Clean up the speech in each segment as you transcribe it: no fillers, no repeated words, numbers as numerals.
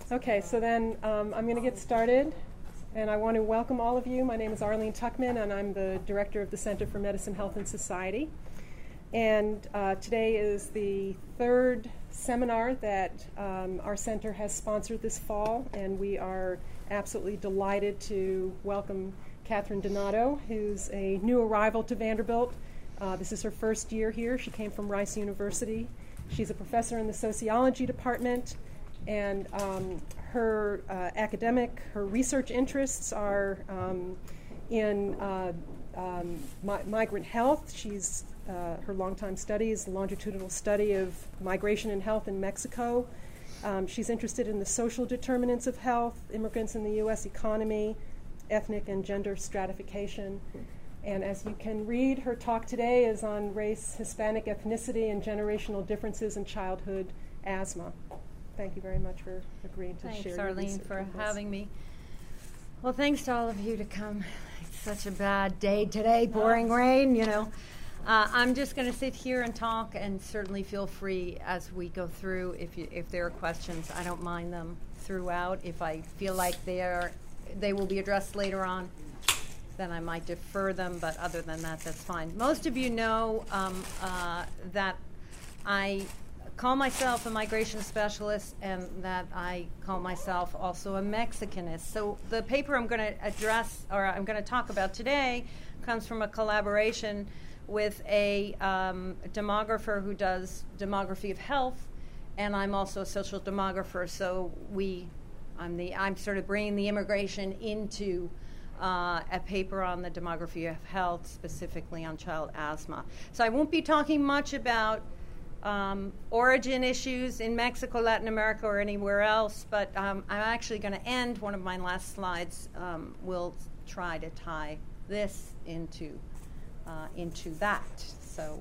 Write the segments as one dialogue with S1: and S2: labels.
S1: Okay, so then I'm going to get started, and I want to welcome all of you. My name is Arlene Tuckman, and I'm the director of the Center for Medicine, Health, and Society. And today is the third seminar that our center has sponsored this fall, and we are absolutely delighted to welcome Catherine Donato, who's a new arrival to Vanderbilt. This is her first year here. She came from Rice University. She's a professor in the sociology department, and her her research interests are in migrant health. Her longtime study is a longitudinal study of migration and health in Mexico. She's interested in the social determinants of health, immigrants in the U.S. economy, ethnic and gender stratification. And as you can read, her talk today is on race, Hispanic ethnicity, and generational differences in childhood asthma. Thank you very much for agreeing to share your
S2: Thanks, Arlene,
S1: research
S2: for
S1: with us.
S2: having me. Well, thanks to all of you to come. It's such a bad day today, pouring rain, you know. I'm just going to sit here and talk, and certainly feel free as we go through. If there are questions, I don't mind them throughout. If I feel like they will be addressed later on, then I might defer them, but other than that, that's fine. Most of you know that I call myself a migration specialist and that I call myself also a Mexicanist. So the paper I'm going to address, or I'm going to talk about today, comes from a collaboration with a demographer who does demography of health, and I'm also a social demographer, so I'm sort of bringing the immigration into a paper on the demography of health, specifically on child asthma. So I won't be talking much about origin issues in Mexico, Latin America, or anywhere else, but I'm actually going to end one of my last slides. We'll try to tie this into that. So,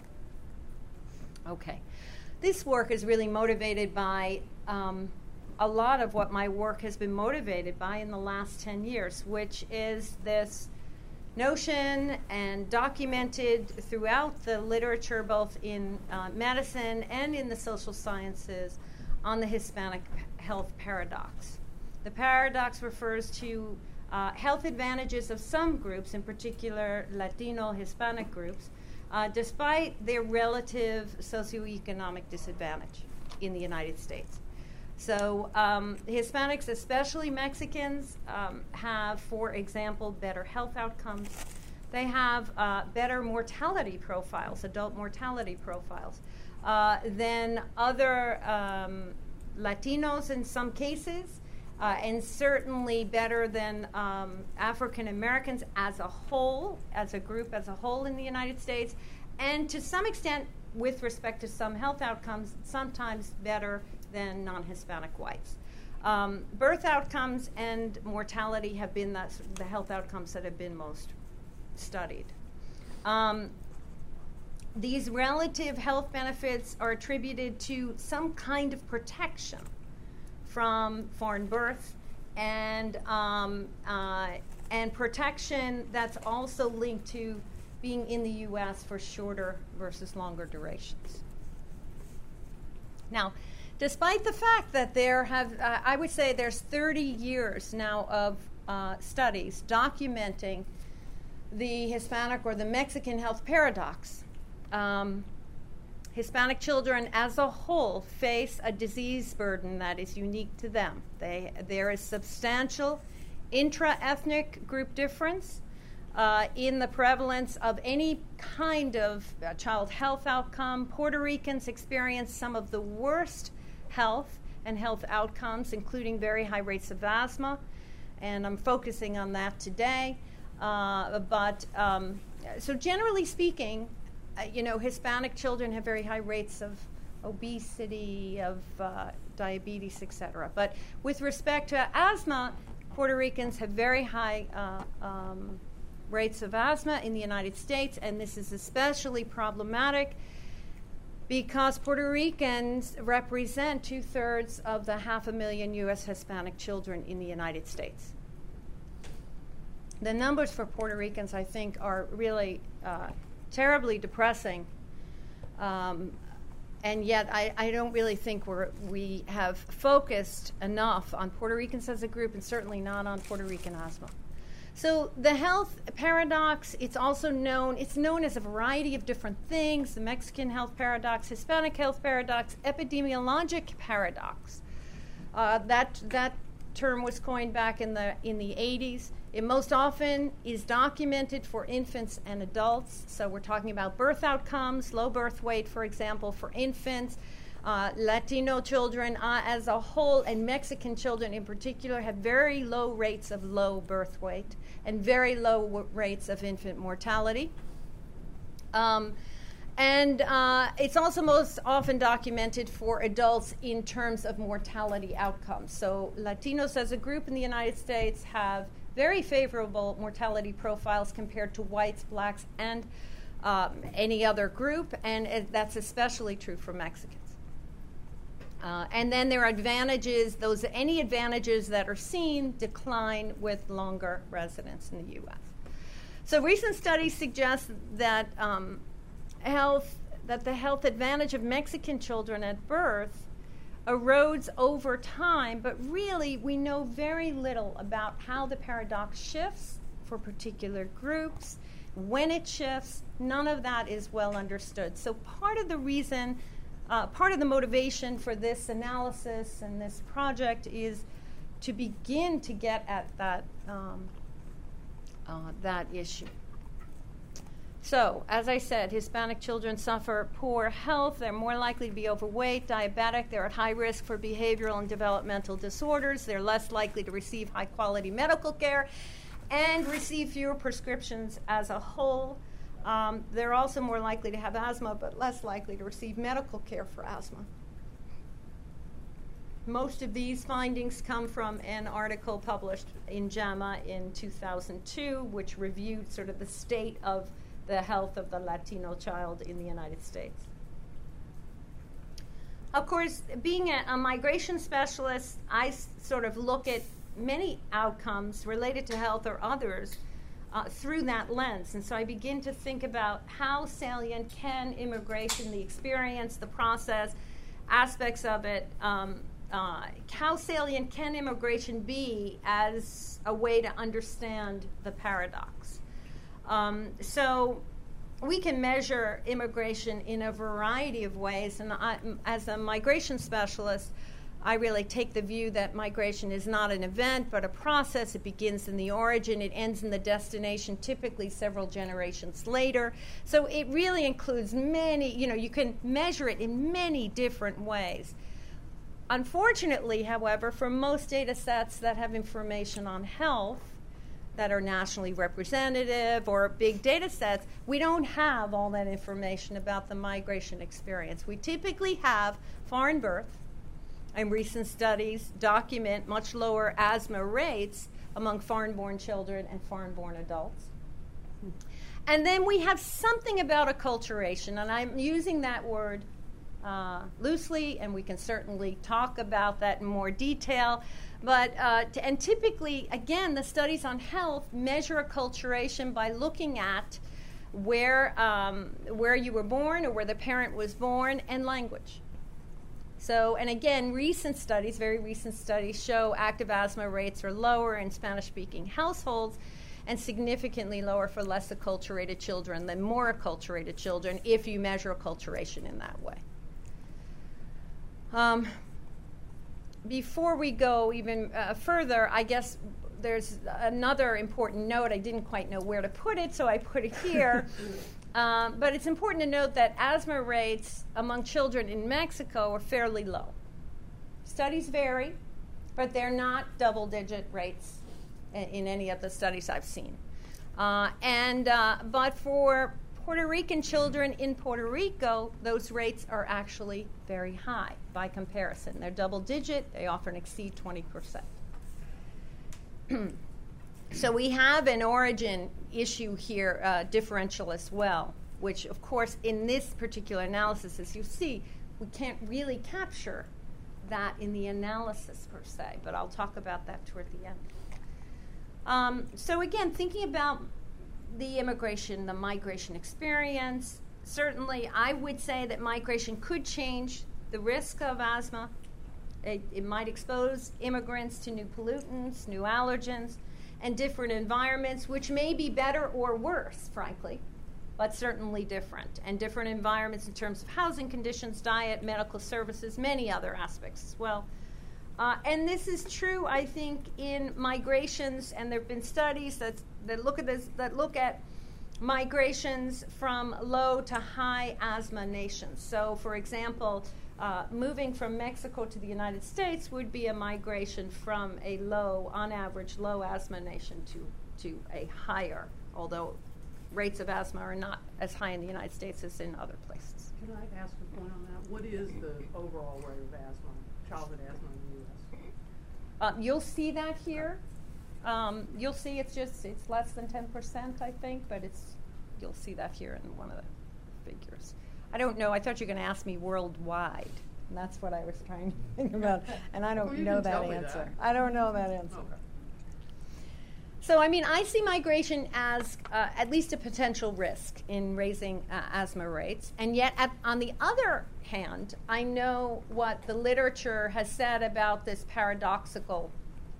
S2: okay. This work is really motivated by a lot of what my work has been motivated by in the last 10 years, which is this notion and documented throughout the literature, both in medicine and in the social sciences, on the Hispanic health paradox. The paradox refers to health advantages of some groups, in particular Latino, Hispanic groups, despite their relative socioeconomic disadvantage in the United States. So Hispanics, especially Mexicans, have, for example, better health outcomes. They have better mortality profiles, adult mortality profiles, than other Latinos in some cases, and certainly better than African Americans as a whole, as a group as a whole in the United States, and to some extent, with respect to some health outcomes, sometimes better than non-Hispanic whites. Birth outcomes and mortality have been the health outcomes that have been most studied. These relative health benefits are attributed to some kind of protection from foreign birth and protection that's also linked to being in the U.S. for shorter versus longer durations. Now, despite the fact that there have, I would say there's 30 years now of studies documenting the Hispanic or the Mexican health paradox, Hispanic children as a whole face a disease burden that is unique to them. There is substantial intra-ethnic group difference in the prevalence of any kind of child health outcome. Puerto Ricans experience some of the worst health and health outcomes, including very high rates of asthma, and I'm focusing on that today. So generally speaking, Hispanic children have very high rates of obesity, of diabetes, etc. But with respect to asthma, Puerto Ricans have very high rates of asthma in the United States, and this is especially problematic because Puerto Ricans represent 2/3 of the 500,000 U.S. Hispanic children in the United States. The numbers for Puerto Ricans, I think, are really terribly depressing. And yet I don't really think we have focused enough on Puerto Ricans as a group, and certainly not on Puerto Rican asthma. So the health paradox, it's known as a variety of different things: the Mexican health paradox, Hispanic health paradox, epidemiologic paradox. That term was coined back in the 80s. It most often is documented for infants and adults. So we're talking about birth outcomes, low birth weight, for example, for infants. Latino children as a whole, and Mexican children in particular, have very low rates of low birth weight and very low rates of infant mortality. And it's also most often documented for adults in terms of mortality outcomes. So Latinos as a group in the United States have very favorable mortality profiles compared to whites, blacks, and any other group, and that's especially true for Mexicans. And then there are advantages. Any advantages that are seen decline with longer residence in the U.S. So recent studies suggest that the health advantage of Mexican children at birth erodes over time, but really we know very little about how the paradox shifts for particular groups. When it shifts, none of that is well understood. So part of the motivation for this analysis and this project is to begin to get at that issue. So, as I said, Hispanic children suffer poor health. They're more likely to be overweight, diabetic. They're at high risk for behavioral and developmental disorders. They're less likely to receive high-quality medical care and receive fewer prescriptions as a whole. They're also more likely to have asthma, but less likely to receive medical care for asthma. Most of these findings come from an article published in JAMA in 2002, which reviewed sort of the state of the health of the Latino child in the United States. Of course, being a migration specialist, I sort of look at many outcomes related to health or others through that lens. And so I begin to think about how salient can immigration, the experience, the process, aspects of it, how salient can immigration be as a way to understand the paradox? So we can measure immigration in a variety of ways, and as a migration specialist, I really take the view that migration is not an event, but a process. It begins in the origin, it ends in the destination, typically several generations later. So it really includes many, you can measure it in many different ways. Unfortunately, however, for most data sets that have information on health, that are nationally representative or big data sets, we don't have all that information about the migration experience. We typically have foreign birth, and recent studies document much lower asthma rates among foreign-born children and foreign-born adults. And then we have something about acculturation, and I'm using that word loosely, and we can certainly talk about that in more detail. But and typically, again, the studies on health measure acculturation by looking at where you were born or where the parent was born, and language. So, and again, very recent studies show active asthma rates are lower in Spanish-speaking households and significantly lower for less acculturated children than more acculturated children if you measure acculturation in that way. Before we go even further, I guess there's another important note. I didn't quite know where to put it, so I put it here. But it's important to note that asthma rates among children in Mexico are fairly low. Studies vary, but they're not double-digit rates in any of the studies I've seen. But for Puerto Rican children in Puerto Rico, those rates are actually very high by comparison. They're double-digit. They often exceed 20%. So we have an origin issue here, differential as well, which, of course, in this particular analysis, as you see, we can't really capture that in the analysis per se, but I'll talk about that toward the end. So again, thinking about the migration experience, certainly, I would say that migration could change the risk of asthma. It might expose immigrants to new pollutants, new allergens, and different environments, which may be better or worse, frankly, but certainly different. And different environments in terms of housing conditions, diet, medical services, many other aspects as well. And this is true, I think, in migrations, and there have been studies that look at this, that look at migrations from low to high asthma nations. So, for example, moving from Mexico to the United States would be a migration from a low, on average, low asthma nation to a higher, although rates of asthma are not as high in the United States as in other places.
S3: Can I ask a point on that? What is the overall rate of asthma, childhood asthma in the U.S.?
S2: You'll see that here. You'll see it's less than 10%, I think, but you'll see that here in one of the figures. I don't know. I thought you were going to ask me worldwide, and that's what I was trying to think about, and I don't know that answer. I don't know that answer. Okay. So, I mean, I see migration as at least a potential risk in raising asthma rates, and yet, on the other hand, I know what the literature has said about this paradoxical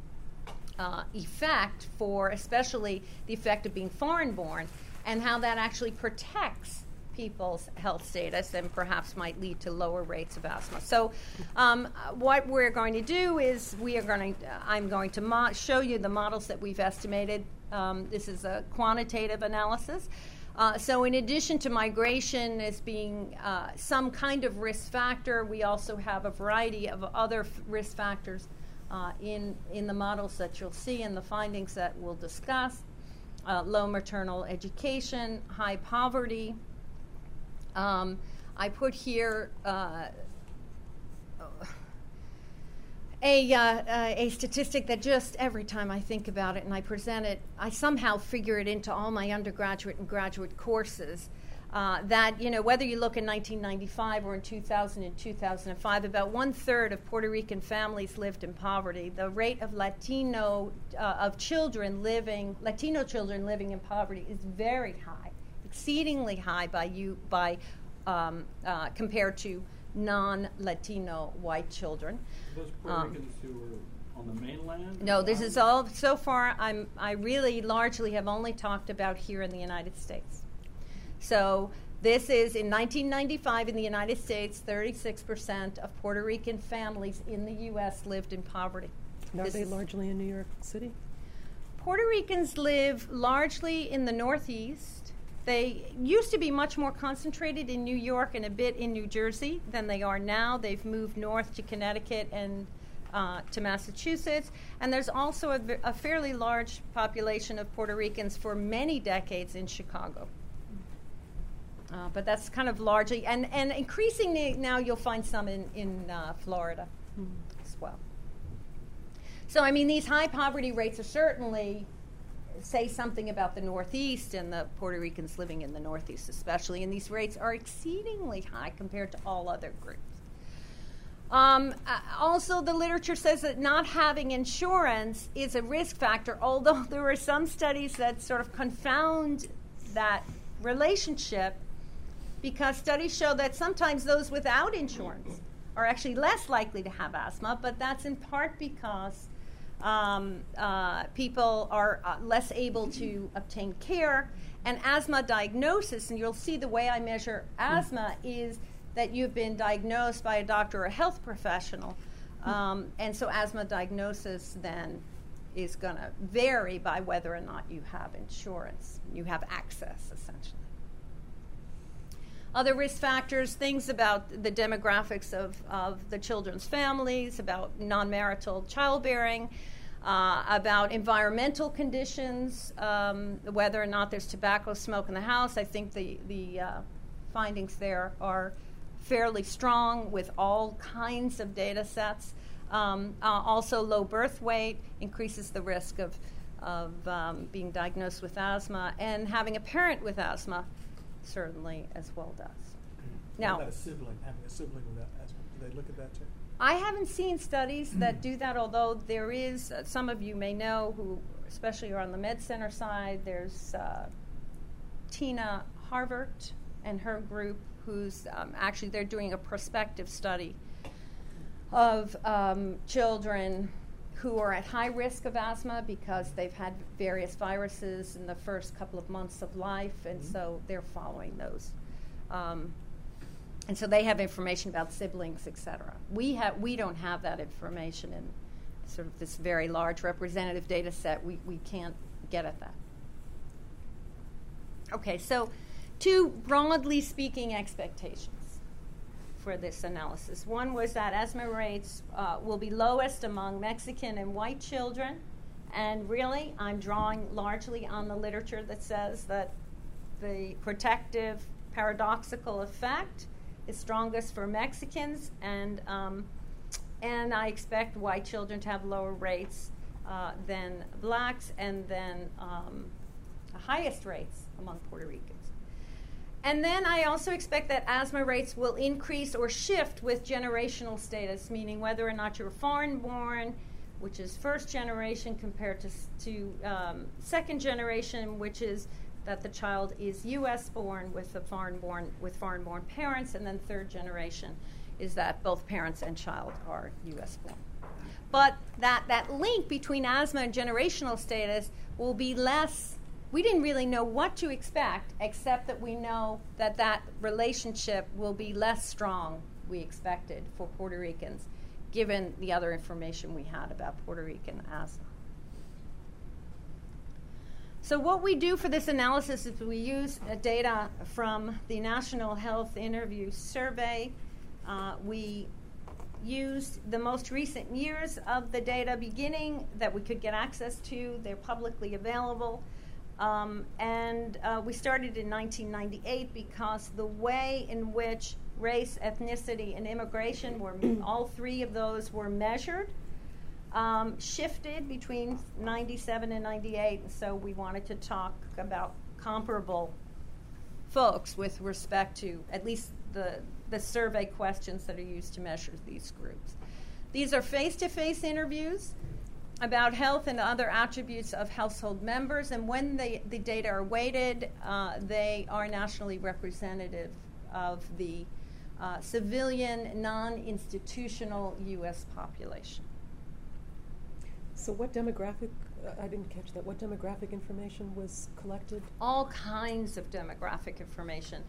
S2: effect for especially the effect of being foreign-born, and how that actually protects people's health status and perhaps might lead to lower rates of asthma. So what we're going to do is I'm going to show you the models that we've estimated. This is a quantitative analysis. So in addition to migration as being some kind of risk factor, we also have a variety of other risk factors in the models that you'll see and the findings that we'll discuss. Low maternal education, high poverty. I put here a statistic that just every time I think about it and I present it, I somehow figure it into all my undergraduate and graduate courses. That, you know, whether you look in 1995 or in 2000 and 2005, about 1/3 of Puerto Rican families lived in poverty. The rate of Latino children living in poverty is very high, exceedingly high compared to non-Latino white children.
S4: Those Puerto Ricans who were on the mainland?
S2: No, this is all, so far, I really largely have only talked about here in the United States. So this is, in 1995 in the United States, 36% of Puerto Rican families in the U.S. lived in poverty.
S1: And are they largely in New York City?
S2: Puerto Ricans live largely in the Northeast. They used to be much more concentrated in New York and a bit in New Jersey than they are now. They've moved north to Connecticut and to Massachusetts. And there's also a fairly large population of Puerto Ricans for many decades in Chicago. But that's kind of largely, and increasingly now you'll find some in Florida as well. So, I mean, these high poverty rates are certainly say something about the Northeast and the Puerto Ricans living in the Northeast especially, and these rates are exceedingly high compared to all other groups. Also, the literature says that not having insurance is a risk factor, although there are some studies that sort of confound that relationship, because studies show that sometimes those without insurance are actually less likely to have asthma, but that's in part because people are less able to obtain care. And asthma diagnosis, and you'll see the way I measure asthma is that you've been diagnosed by a doctor or a health professional. And so asthma diagnosis then is going to vary by whether or not you have insurance. You have access, essentially. Other risk factors, things about the demographics of the children's families, about non-marital childbearing, about environmental conditions, whether or not there's tobacco smoke in the house. I think the findings there are fairly strong with all kinds of data sets. Also, low birth weight increases the risk of being diagnosed with asthma, and having a parent with asthma certainly as well does. Now,
S5: what about having a sibling with asthma? Do they look at that too?
S2: I haven't seen studies that do that, although there is, some of you may know who especially are on the Med Center side, there's Tina Harvert and her group, who's actually they're doing a prospective study of children who are at high risk of asthma because they've had various viruses in the first couple of months of life, and so they're following those. And so they have information about siblings, et cetera. We don't have that information in sort of this very large representative data set. We can't get at that. Okay, so 2 broadly speaking expectations for this analysis. One was that asthma rates will be lowest among Mexican and white children. And really, I'm drawing largely on the literature that says that the protective paradoxical effect is strongest for Mexicans, and I expect white children to have lower rates than blacks, and then the highest rates among Puerto Ricans. And then I also expect that asthma rates will increase or shift with generational status, meaning whether or not you're foreign-born, which is first generation, compared to second generation, which is that the child is U.S.-born with foreign-born parents, and then third generation is that both parents and child are U.S.-born. But that link between asthma and generational status will be less. We didn't really know what to expect, except that we know that relationship will be less strong, we expected, for Puerto Ricans, given the other information we had about Puerto Rican asthma. So what we do for this analysis is we use data from the National Health Interview Survey. We used the most recent years of the data beginning that we could get access to. They're publicly available. And we started in 1998 because the way in which race, ethnicity, and immigration were, all 3 of those were measured, shifted between 97 and 98, and so we wanted to talk about comparable folks with respect to at least the survey questions that are used to measure these groups. These are face-to-face interviews about health and other attributes of household members, and when the data are weighted, they are nationally representative of the civilian, non-institutional U.S. population.
S1: So what demographic, I didn't catch that, what demographic information was collected?
S2: All kinds of demographic information.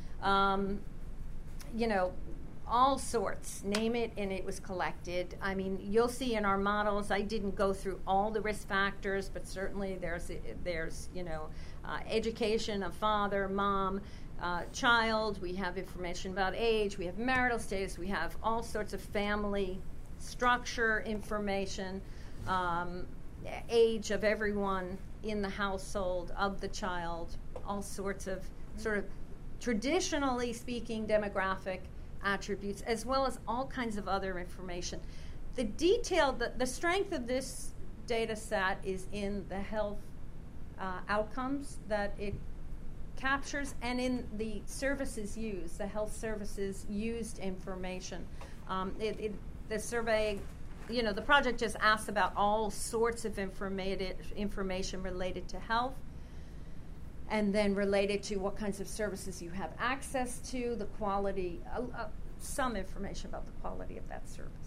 S2: All sorts, name it, and it was collected. I mean, you'll see in our models, I didn't go through all the risk factors, but certainly there's education of father, mom, child. We have information about age. We have marital status. We have all sorts of family structure information, age of everyone in the household, of the child, all sorts of sort of traditionally speaking demographic attributes, as well as all kinds of other information. The detail, the strength of this data set is in the health outcomes that it captures, and in the services used, the health services used information. The survey, the project just asks about all sorts of information related to health, and then related to what kinds of services you have access to, the quality, some information about the quality of that service.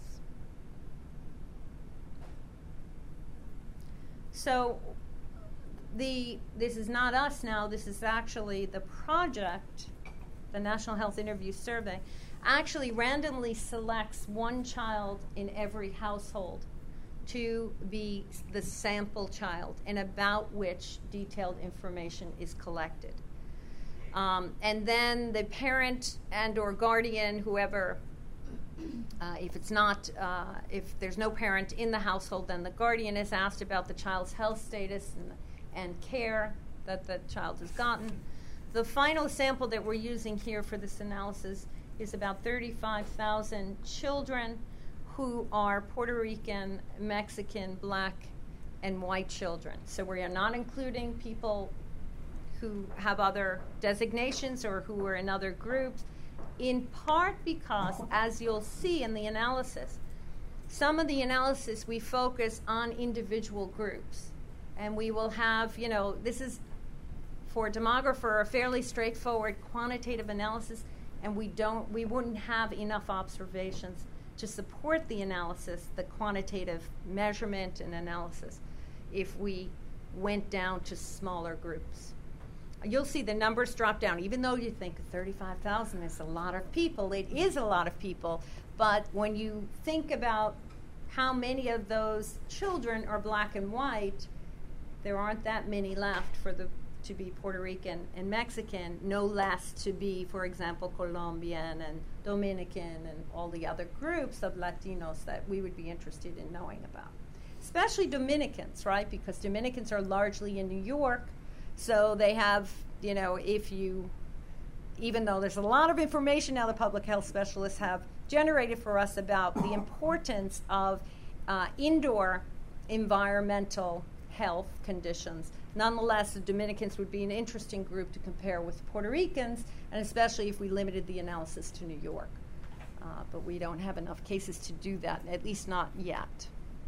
S2: So this is not us now, this is actually the project, the National Health Interview Survey, actually randomly selects one child in every household to be the sample child, and about which detailed information is collected. And then the parent and or guardian, whoever, if there's no parent in the household, then the guardian is asked about the child's health status and care that the child has gotten. The final sample that we're using here for this analysis is about 35,000 children who are Puerto Rican, Mexican, black, and white children. So we are not including people who have other designations or who are in other groups, in part because, as you'll see in the analysis, some of the analysis we focus on individual groups. And we will have, this is for a demographer, a fairly straightforward quantitative analysis, and we wouldn't have enough observations to support the analysis, the quantitative measurement and analysis, if we went down to smaller groups. You'll see the numbers drop down. Even though you think 35,000 is a lot of people, it is a lot of people. But when you think about how many of those children are black and white, there aren't that many left to be Puerto Rican and Mexican, no less to be, for example, Colombian and Dominican and all the other groups of Latinos that we would be interested in knowing about. Especially Dominicans, right? Because Dominicans are largely in New York, so they have, even though there's a lot of information now the public health specialists have generated for us about the importance of indoor environmental health conditions. Nonetheless, the Dominicans would be an interesting group to compare with Puerto Ricans, and especially if we limited the analysis to New York. But we don't have enough cases to do that, at least not yet.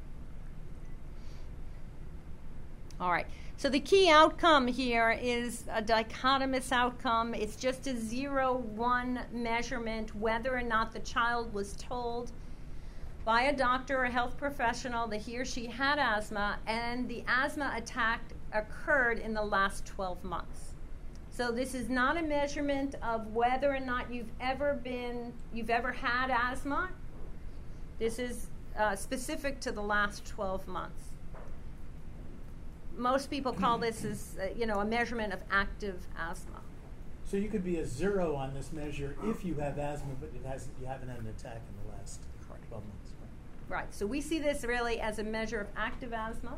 S2: All right, so the key outcome here is a dichotomous outcome. It's just a 0-1 measurement whether or not the child was told by a doctor or a health professional that he or she had asthma, and the asthma attack occurred in the last 12 months. So this is not a measurement of whether or not you've ever had asthma. This is specific to the last 12 months. Most people call this as a measurement of active asthma.
S5: So you could be a 0 on this measure if you have asthma, but you haven't had an attack in the last 12 months.
S2: Right. So we see this really as a measure of active asthma.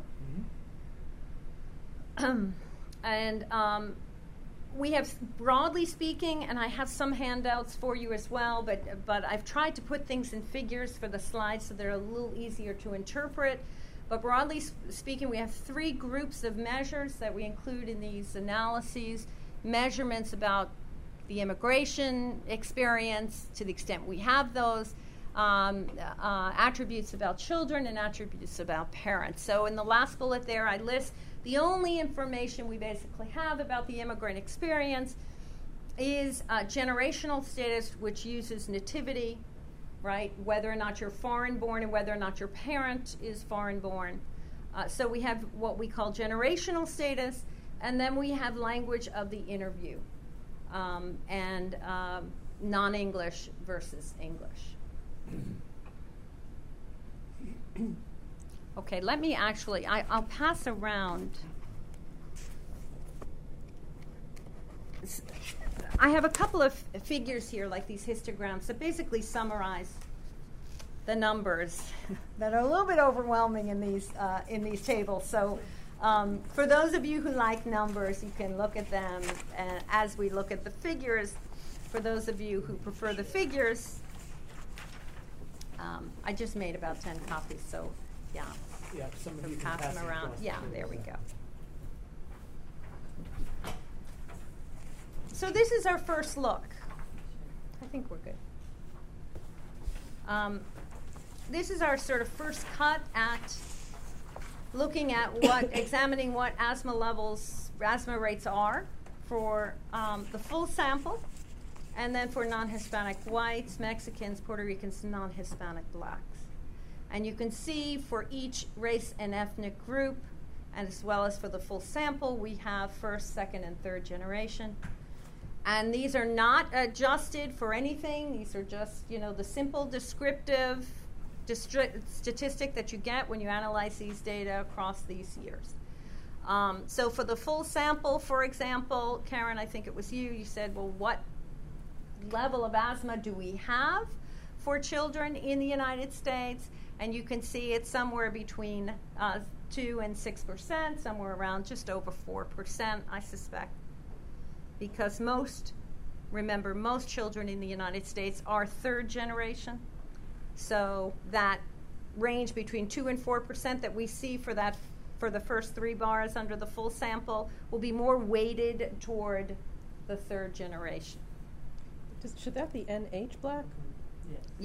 S5: Mm-hmm.
S2: And we have, broadly speaking, and I have some handouts for you as well, but I've tried to put things in figures for the slides so they're a little easier to interpret. But broadly speaking, we have 3 groups of measures that we include in these analyses. Measurements about the immigration experience, to the extent we have those, attributes about children, and attributes about parents. So in the last bullet there, I list the only information we basically have about the immigrant experience is generational status, which uses nativity, right? Whether or not you're foreign-born and whether or not your parent is foreign-born. So we have what we call generational status, and then we have language of the interview, and non-English versus English. Okay, let me actually, I'll pass around. I have a couple of figures here, like these histograms, that basically summarize the numbers that are a little bit overwhelming in these tables. So for those of you who like numbers, you can look at them as we look at the figures. For those of you who prefer the figures, I just made about 10 copies, so yeah.
S5: Yeah, some of you can
S2: pass them around. Yeah, there we go. So this is our first look. I think we're good. This is our sort of first cut at looking at examining what asthma rates are for the full sample, and then for non-Hispanic whites, Mexicans, Puerto Ricans, and non-Hispanic blacks. And you can see for each race and ethnic group, and as well as for the full sample, we have first, second, and third generation. And these are not adjusted for anything. These are just, the simple descriptive statistic that you get when you analyze these data across these years. So for the full sample, for example, Karen, I think it was you said, well, what level of asthma do we have for children in the United States? And you can see it's somewhere between 2 and 6%, somewhere around just over 4%, I suspect. Because most children in the United States are third generation. So that range between 2 and 4% that we see for the first 3 bars under the full sample will be more weighted toward the third generation.
S1: Should that be NH black?
S2: Yeah.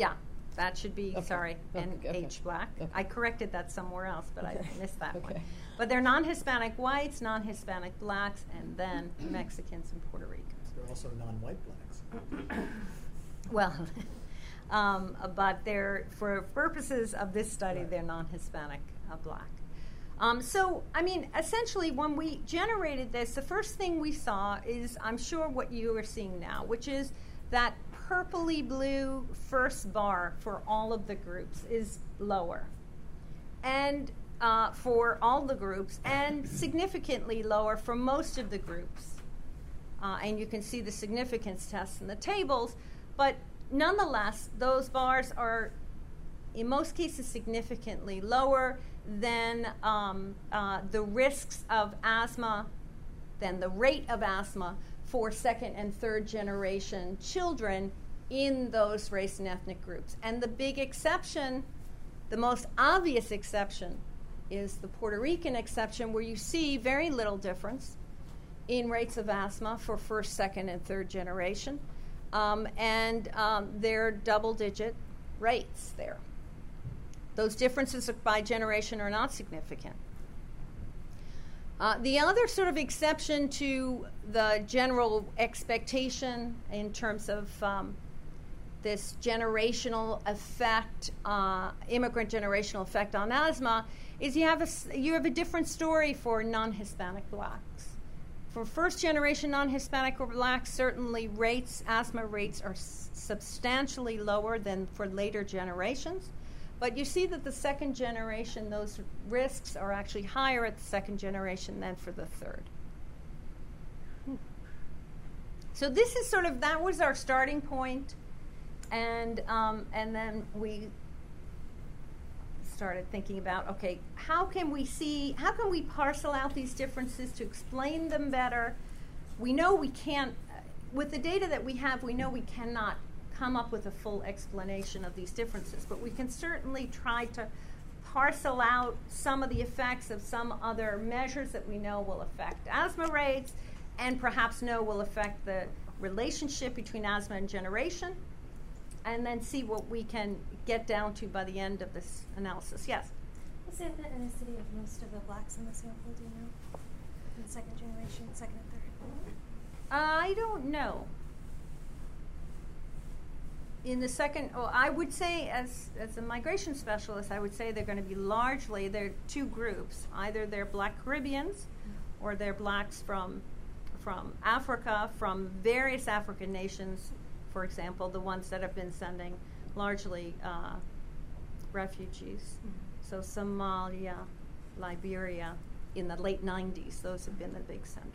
S2: That should be,
S6: Okay.
S2: sorry,
S6: Okay, okay.
S2: NH black.
S6: Okay.
S2: I corrected that somewhere else, but
S6: Okay.
S2: I missed that one.
S6: Okay.
S2: But they're non-Hispanic whites, non-Hispanic blacks, and then Mexicans and Puerto Ricans.
S5: They're also non-white blacks.
S2: Well, but they're, for purposes of this study,
S5: Right.
S2: they're non-Hispanic black. So, I mean, essentially, when we generated this, the first thing we saw is, I'm sure, what you are seeing now, which is that purpley blue first bar for all of the groups is lower. And for all the groups, and significantly lower for most of the groups. And you can see the significance tests in the tables, but nonetheless, those bars are, in most cases, significantly lower than the risks of asthma, than the rate of asthma for second and third generation children in those race and ethnic groups. And the big exception, the most obvious exception, is the Puerto Rican exception, where you see very little difference in rates of asthma for first, second, and third generation. And they're double-digit rates there. Those differences by generation are not significant. The other sort of exception to the general expectation in terms of this generational effect, immigrant generational effect on asthma, is you have a different story for non-Hispanic blacks. For first-generation non-Hispanic or blacks, certainly asthma rates are substantially lower than for later generations. But you see that the second generation, those risks are actually higher at the second generation than for the third. So this is that was our starting point, and then we started thinking about, okay, how can we parcel out these differences to explain them better? We know we can't, with the data that we have, we know we cannot come up with a full explanation of these differences, but we can certainly try to parcel out some of the effects of some other measures that we know will affect asthma rates, and perhaps know will affect the relationship between asthma and generation, and then see what we can get down to by the end of this analysis. Yes?
S7: What's the ethnicity of most of the blacks in the sample, do you know? In the second generation, second and third?
S2: I don't know. In the second, I would say, as a migration specialist, I would say they're going to be largely, they're two groups. Either they're Black Caribbeans, or they're blacks from Africa, from various African nations, for example, the ones that have been sending largely refugees. So Somalia, Liberia, in the late 90s, those have been the big senders.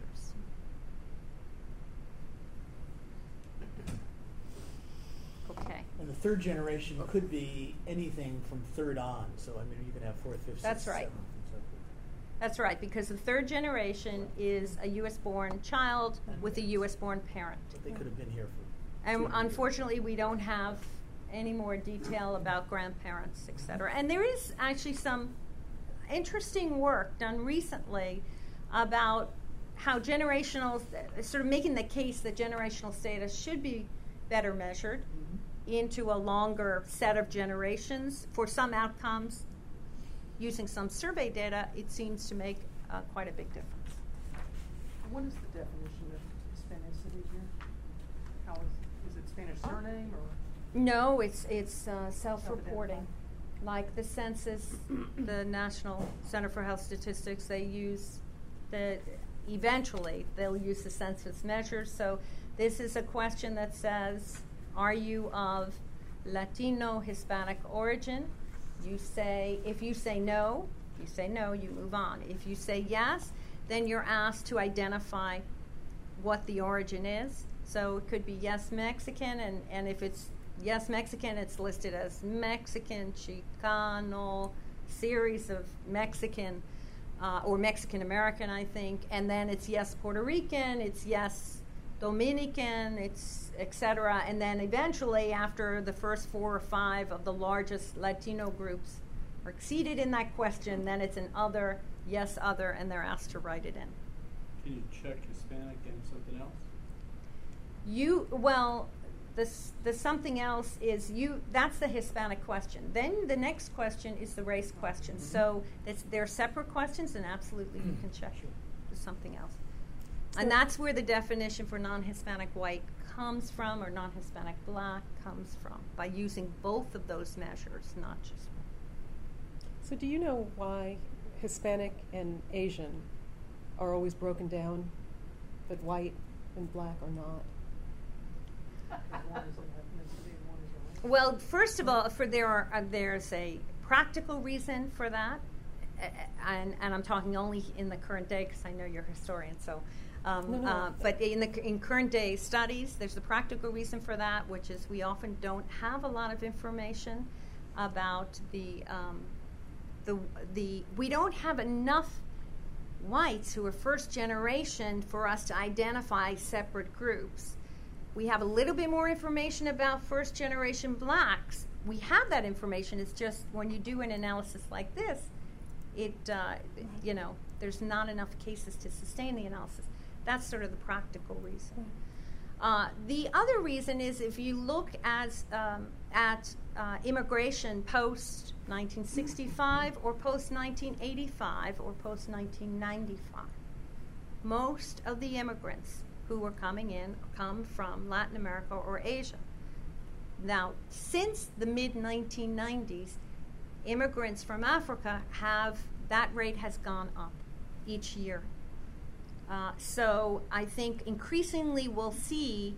S2: Okay.
S5: And the third generation could be anything from third on. So, I mean, you could have fourth, fifth,
S2: That's
S5: sixth,
S2: right.
S5: seventh, and so forth.
S2: That's right, because the third generation is a U.S.-born child with a U.S.-born parent.
S5: But they could have been here for
S2: And
S5: 200 years.
S2: unfortunately, we don't have any more detail about grandparents, et cetera. And there is actually some interesting work done recently about how generational, sort of making the case that generational status should be better measured into a longer set of generations. For some outcomes, using some survey data, it seems to make quite a big difference.
S3: What is the definition of Hispanicity here? How is it Spanish surname or?
S2: No, it's self-reporting. Like the census, the National Center for Health Statistics, eventually they'll use the census measures. So this is a question that says, are you of Latino, Hispanic origin? If you say no, you move on. If you say yes, then you're asked to identify what the origin is. So it could be yes, Mexican, and if it's yes, Mexican, it's listed as Mexican, Chicano, series of Mexican, or Mexican American, I think, and then it's yes, Puerto Rican, it's yes, Dominican, it's et cetera, and then eventually, after the first 4 or 5 of the largest Latino groups are exceeded in that question, then it's an other, yes, other, and they're asked to write it in.
S4: Can you check Hispanic and something else?
S2: the something else is that's the Hispanic question. Then the next question is the race question. So they're separate questions, and absolutely you can check the something else. And that's where the definition for non-Hispanic white comes from, or non-Hispanic black comes from, by using both of those measures, not just one.
S1: So do you know why Hispanic and Asian are always broken down, but white and black are not?
S3: One is an ethnicity and one is a race.
S2: Well, first of all, there's a practical reason for that, and I'm talking only in the current day because I know you're a historian. So, but in current day studies, there's a practical reason for that, which is we often don't have a lot of information about we don't have enough whites who are first generation for us to identify separate groups. We have a little bit more information about first generation blacks. We have that information. It's just when you do an analysis like this, there's not enough cases to sustain the analysis. That's sort of the practical reason. The other reason is if you look at immigration post 1965 or post 1985 or post 1995, most of the immigrants who were coming in come from Latin America or Asia. Now, since the mid-1990s, immigrants from Africa that rate has gone up each year. So I think increasingly we'll see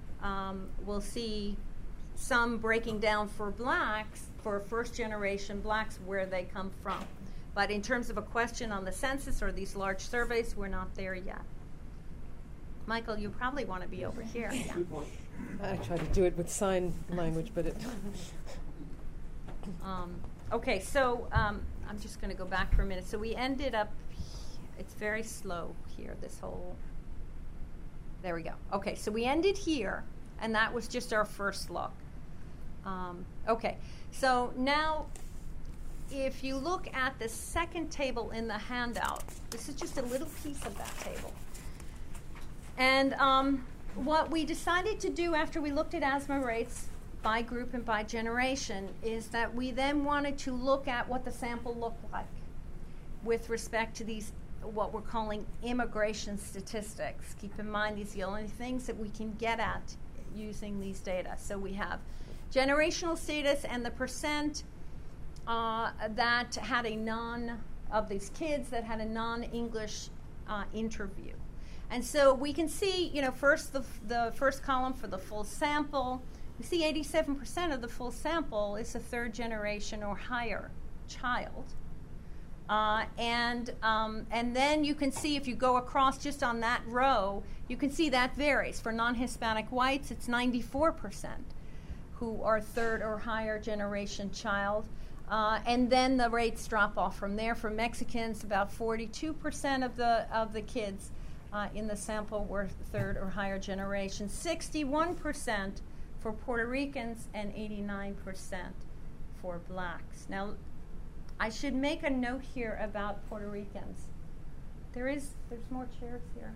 S2: some breaking down for blacks, for first-generation blacks, where they come from. But in terms of a question on the census or these large surveys, we're not there yet. Michael, you probably want to be over here. Yeah.
S1: I try to do it with sign language, but it...
S2: Okay, so I'm just going to go back for a minute. So we ended up, it's very slow here, this whole, there we go. Okay, so we ended here, and that was just our first look. Okay, so now if you look at the second table in the handout, this is just a little piece of that table. And what we decided to do after we looked at asthma rates by group and by generation is that we then wanted to look at what the sample looked like with respect to these, what we're calling immigration statistics. Keep in mind, these are the only things that we can get at using these data. So we have generational status and the percent that had of these kids that had a non-English interview. And so we can see, first the first column for the full sample, we see 87% of the full sample is a third generation or higher child. And then you can see if you go across just on that row, you can see that varies. For non-Hispanic whites, it's 94% who are third or higher generation child. And then the rates drop off from there. For Mexicans, about 42% of the kids in the sample were third or higher generation, 61% for Puerto Ricans, and 89% for blacks. Now, I should make a note here about Puerto Ricans. There's more chairs here.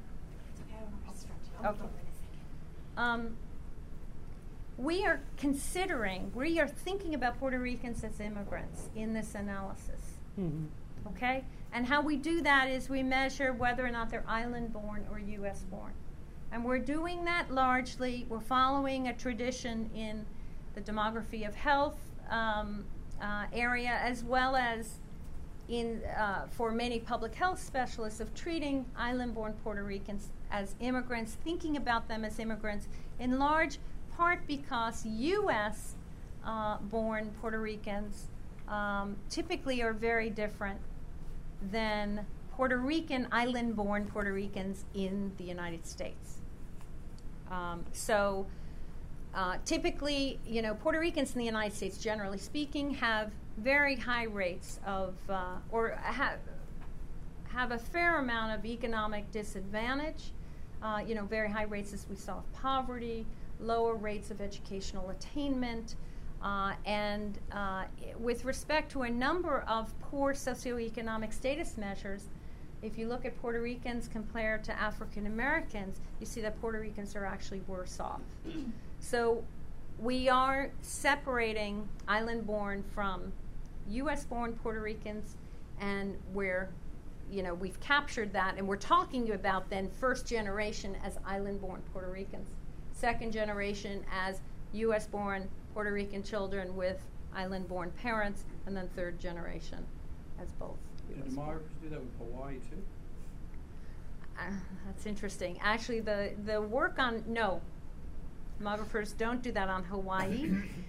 S2: Okay. We are thinking about Puerto Ricans as immigrants in this analysis.
S1: Mm-hmm.
S2: Okay? And how we do that is we measure whether or not they're island-born or U.S.-born. And we're doing that largely, we're following a tradition in the demography of health area, as well as for many public health specialists, of treating island-born Puerto Ricans as immigrants, thinking about them as immigrants, in large part because U.S. born Puerto Ricans typically are very different than Puerto Rican, island-born Puerto Ricans in the United States. Typically, Puerto Ricans in the United States, generally speaking, have very high rates of, or have a fair amount of economic disadvantage, very high rates, as we saw, of poverty, lower rates of educational attainment, and with respect to a number of poor socioeconomic status measures, if you look at Puerto Ricans compared to African Americans, you see that Puerto Ricans are actually worse off. So we are separating island-born from U.S.-born Puerto Ricans, and we've captured that, and we're talking about then first generation as island-born Puerto Ricans, second generation as U.S.-born Puerto Rican children with island-born parents, and then third generation as both.
S4: Do demographers do that with Hawaii too?
S2: That's interesting. Actually, the work on, no, demographers don't do that on Hawaii.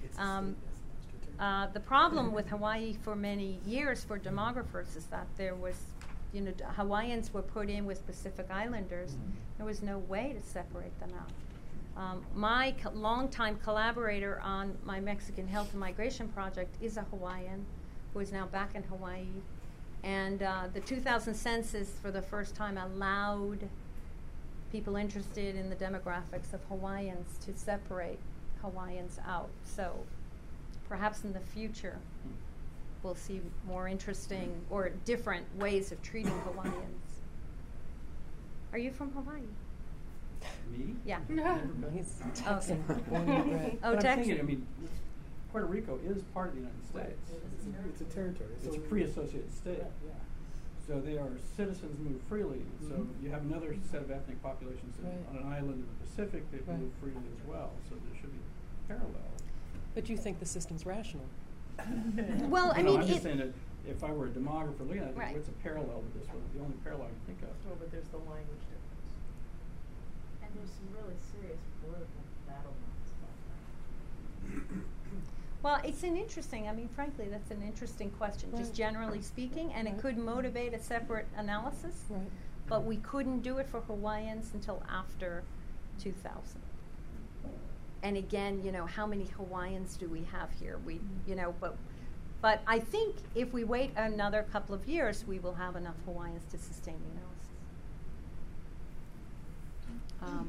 S2: The problem with Hawaii for many years for demographers is that there was, Hawaiians were put in with Pacific Islanders. There was no way to separate them out. My longtime collaborator on my Mexican Health and Migration project is a Hawaiian who is now back in Hawaii. And the 2000 census, for the first time, allowed people interested in the demographics of Hawaiians to separate Hawaiians out. So perhaps in the future, we'll see more interesting or different ways of treating Hawaiians. Are you from Hawaii?
S4: Me?
S2: Yeah.
S4: Never been.
S6: He's Texan,
S2: Okay.
S6: born and bred.
S2: Oh,
S4: But I'm
S2: Texas.
S4: thinking, Puerto Rico is part of the United States.
S5: It's a territory.
S4: It's a pre-associated state.
S5: Yeah.
S4: So they are citizens move freely. So
S5: Mhm.
S4: you have another set of ethnic populations
S6: Right.
S4: on an island in the Pacific that
S6: Right.
S4: move freely as well. So there should be parallel.
S6: But you think the system's rational?
S2: Well, I
S4: No,
S2: mean,
S4: I'm just saying that if I were a demographer looking at it,
S2: Right.
S4: what's a parallel to this one? The only parallel I can think of.
S3: Oh, but there's the language difference.
S8: And there's some really serious political battlements about that.
S2: well, it's frankly, that's an interesting question, just
S6: Right.
S2: generally speaking, and it
S6: Right.
S2: could motivate a separate analysis.
S6: Right.
S2: But we couldn't do it for Hawaiians until after 2000. And again, how many Hawaiians do we have here? But I think if we wait another couple of years, we will have enough Hawaiians to sustain the analysis.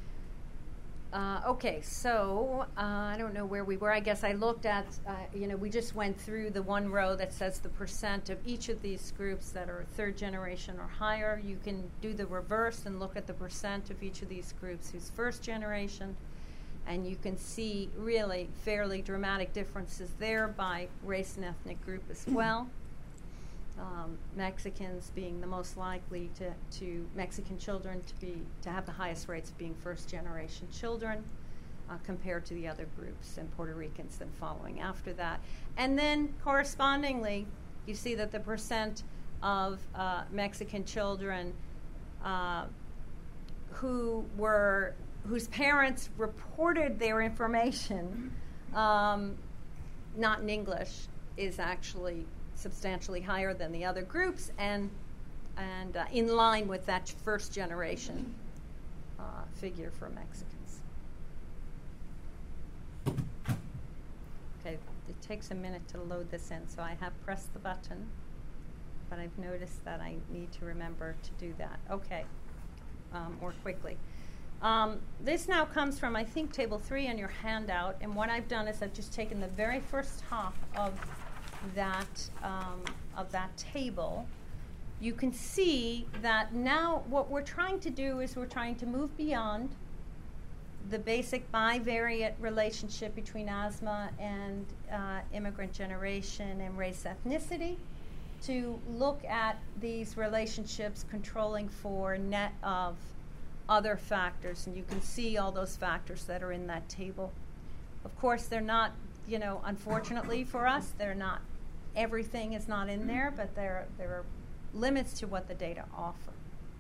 S2: Okay, so I don't know where we were. I guess I looked at, we just went through the one row that says the percent of each of these groups that are third generation or higher. You can do the reverse and look at the percent of each of these groups who's first generation, and you can see really fairly dramatic differences there by race and ethnic group as well. Mexicans being the most likely to Mexican children to have the highest rates of being first generation children compared to the other groups, and Puerto Ricans then following after that. And then correspondingly, you see that the percent of Mexican children whose parents reported their information not in English is actually substantially higher than the other groups, and in line with that first generation figure for Mexicans. Okay, it takes a minute to load this in, so I have pressed the button, but I've noticed that I need to remember to do that. Okay, more quickly. This now comes from, I think, Table 3 in your handout, and what I've done is I've just taken the very first top of that table. You can see that now what we're trying to do is we're trying to move beyond the basic bivariate relationship between asthma and immigrant generation and race ethnicity to look at these relationships controlling for net of other factors, and you can see all those factors that are in that table. Of course, they're not, unfortunately for us, they're not, everything is not in there, but there are limits to what the data offer.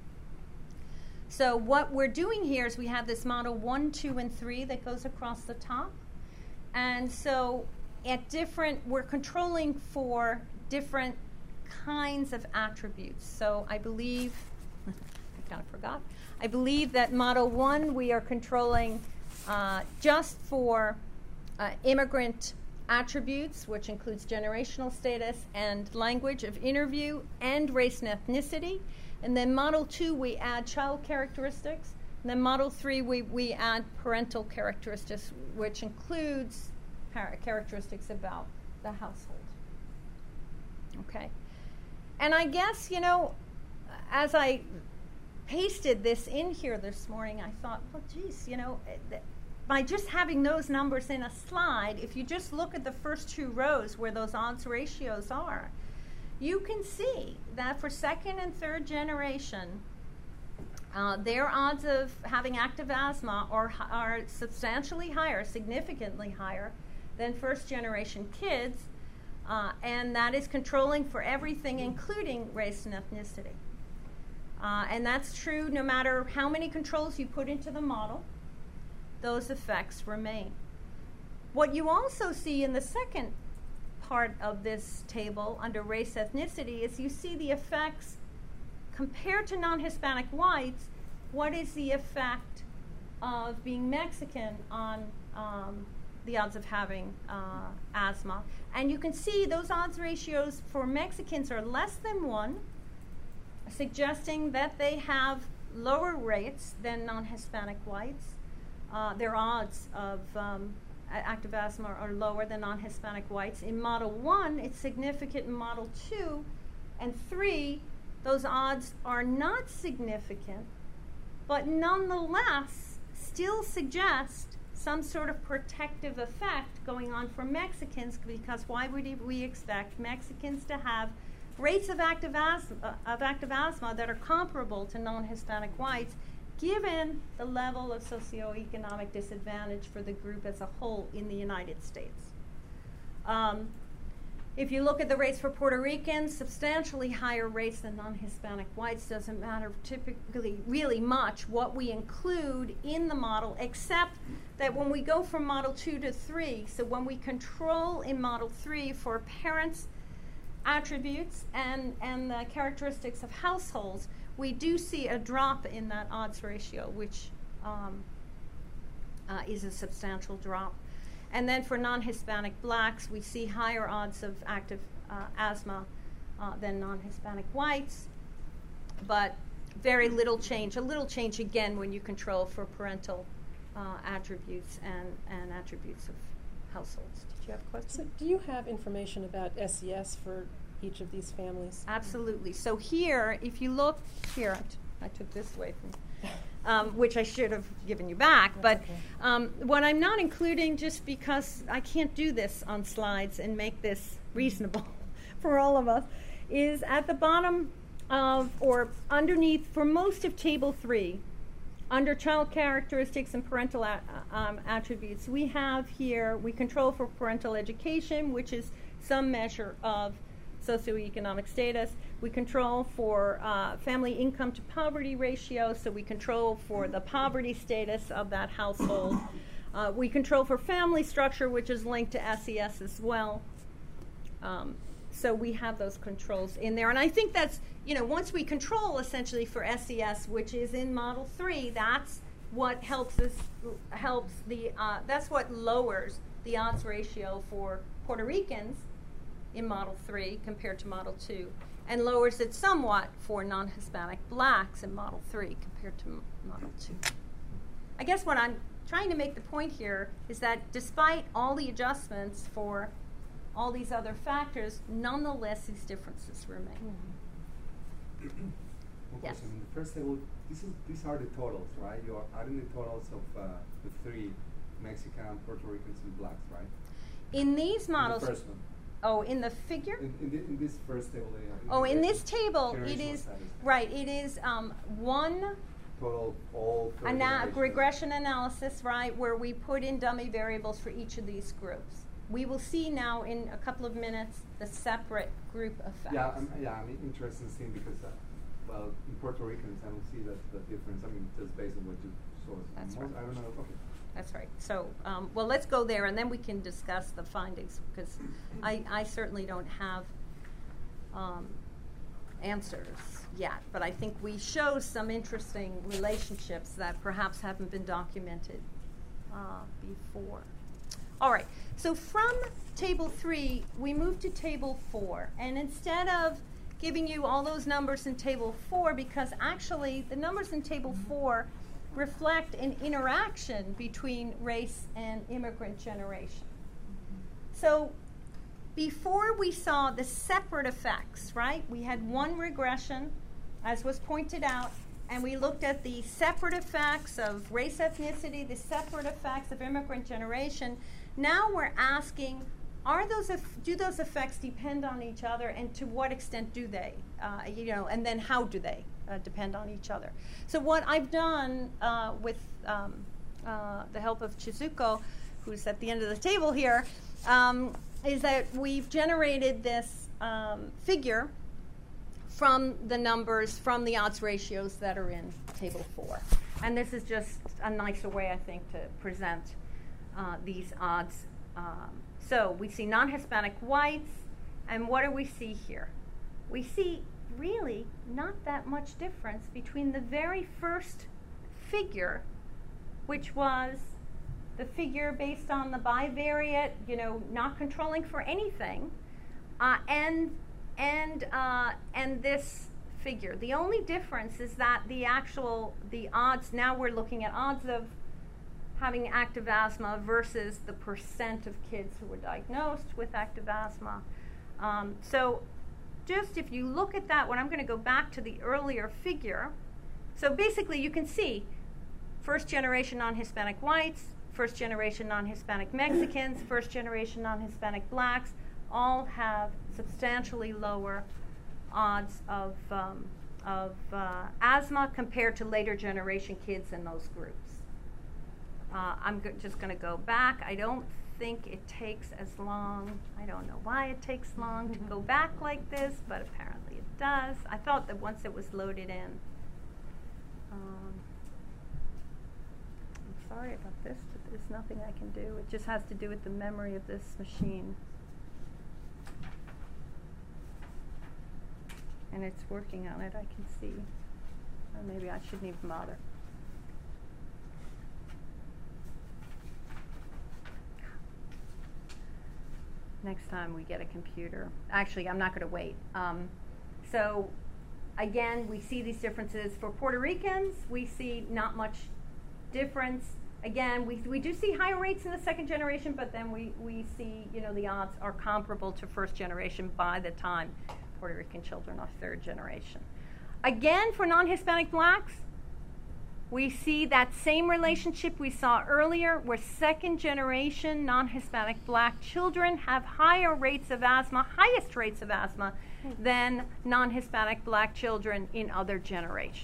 S2: So what we're doing here is we have this model 1, 2, and 3 that goes across the top. And so we're controlling for different kinds of attributes. So I believe, I kind of forgot, I believe that model 1 we are controlling just for immigrant attributes, which includes generational status and language of interview and race and ethnicity. And then model 2 we add child characteristics. And then model 3 we add parental characteristics, which includes characteristics about the household. Okay. And I guess, as I pasted this in here this morning, I thought, well, geez, by just having those numbers in a slide, if you just look at the first 2 rows where those odds ratios are, you can see that for second and third generation, their odds of having active asthma are substantially higher, significantly higher than first generation kids, and that is controlling for everything, including race and ethnicity. And that's true no matter how many controls you put into the model, those effects remain. What you also see in the second part of this table under race ethnicity is you see the effects compared to non-Hispanic whites. What is the effect of being Mexican on the odds of having asthma? And you can see those odds ratios for Mexicans are less than 1, suggesting that they have lower rates than non-Hispanic whites. Their odds of active asthma are lower than non-Hispanic whites. In Model 1, it's significant. In Model 2 and 3, those odds are not significant, but nonetheless still suggest some sort of protective effect going on for Mexicans, because why would we expect Mexicans to have rates of active asthma that are comparable to non-Hispanic whites, given the level of socioeconomic disadvantage for the group as a whole in the United States. If you look at the rates for Puerto Ricans, substantially higher rates than non-Hispanic whites. Doesn't matter typically really much what we include in the model, except that when we go from Model 2 to 3, so when we control in Model 3 for parents' attributes and the characteristics of households, we do see a drop in that odds ratio, which is a substantial drop. And then for non-Hispanic blacks, we see higher odds of active asthma than non-Hispanic whites, but very little change. A little change again when you control for parental attributes and attributes of households. Did you have a question?
S6: So do you have information about SES for each of these families?
S2: Absolutely. So here, if you look here, I took this away from, which I should have given you back. But what I'm not including, just because I can't do this on slides and make this reasonable for all of us, is at the bottom of or underneath for most of Table 3, under child characteristics and parental attributes, we have here, we control for parental education, which is some measure of socioeconomic status. We control for family income to poverty ratio, so we control for the poverty status of that household. We control for family structure, which is linked to SES as well. So we have those controls in there. And I think that's, once we control essentially for SES, which is in Model 3, that's what that's what lowers the odds ratio for Puerto Ricans in Model 3 compared to Model 2, and lowers it somewhat for non-Hispanic blacks in Model 3 compared to Model 2. I guess what I'm trying to make the point here is that despite all the adjustments for all these other factors, nonetheless these differences remain.
S9: One
S2: Yes.
S9: question. In the first table, these are the totals, right? You are adding the totals of the 3 Mexican, Puerto Ricans, and blacks, right?
S2: In these models,
S9: In the first one.
S2: oh, in the figure?
S9: In this first table,
S2: In this table, it
S9: generational
S2: is,
S9: status.
S2: right, it is one
S9: Total, all 3 generations.
S2: regression analysis, right, where we put in dummy variables for each of these groups. We will see now in a couple of minutes the separate group effects.
S9: I'm interested in seeing because, in Puerto Ricans, I don't see the difference. I mean, just based on what you saw.
S2: That's right.
S9: I don't know. Okay.
S2: That's right. So, let's go there, and then we can discuss the findings, because I certainly don't have answers yet, but I think we show some interesting relationships that perhaps haven't been documented before. All right. So from Table 3, we move to Table 4, and instead of giving you all those numbers in Table 4, because actually the numbers in Table 4 reflect an interaction between race and immigrant generation. So before we saw the separate effects, right? We had one regression, as was pointed out, and we looked at the separate effects of race ethnicity, the separate effects of immigrant generation. Now we're asking, do those effects depend on each other, and to what extent do they? And then how do they depend on each other? So what I've done with the help of Chizuko, who's at the end of the table here, is that we've generated this figure from the numbers, from the odds ratios that are in Table 4. And this is just a nicer way, I think, to present these odds. So we see non-Hispanic whites, and what do we see here? We see really not that much difference between the very first figure, which was the figure based on the bivariate, not controlling for anything, and this figure. The only difference is that the odds, now we're looking at odds of having active asthma versus the percent of kids who were diagnosed with active asthma. So just if you look at that one, I'm going to go back to the earlier figure. So basically you can see first generation non-Hispanic whites, first generation non-Hispanic Mexicans, first generation non-Hispanic blacks all have substantially lower odds of asthma compared to later generation kids in those groups. I'm just going to go back. I don't think it takes as long. I don't know why it takes long to go back like this, but apparently it does. I thought that once it was loaded in. I'm sorry about this, but there's nothing I can do. It just has to do with the memory of this machine. And it's working on it, I can see. Or maybe I shouldn't even bother. Next time we get a computer. Actually, I'm not going to wait. So, again, we see these differences. For Puerto Ricans, we see not much difference. Again, we do see higher rates in the second generation, but then we see, the odds are comparable to first generation by the time Puerto Rican children are third generation. Again, for non-Hispanic blacks, we see that same relationship we saw earlier, where second generation non-Hispanic black children have higher rates of asthma, highest rates of asthma, than non-Hispanic black children in other generations.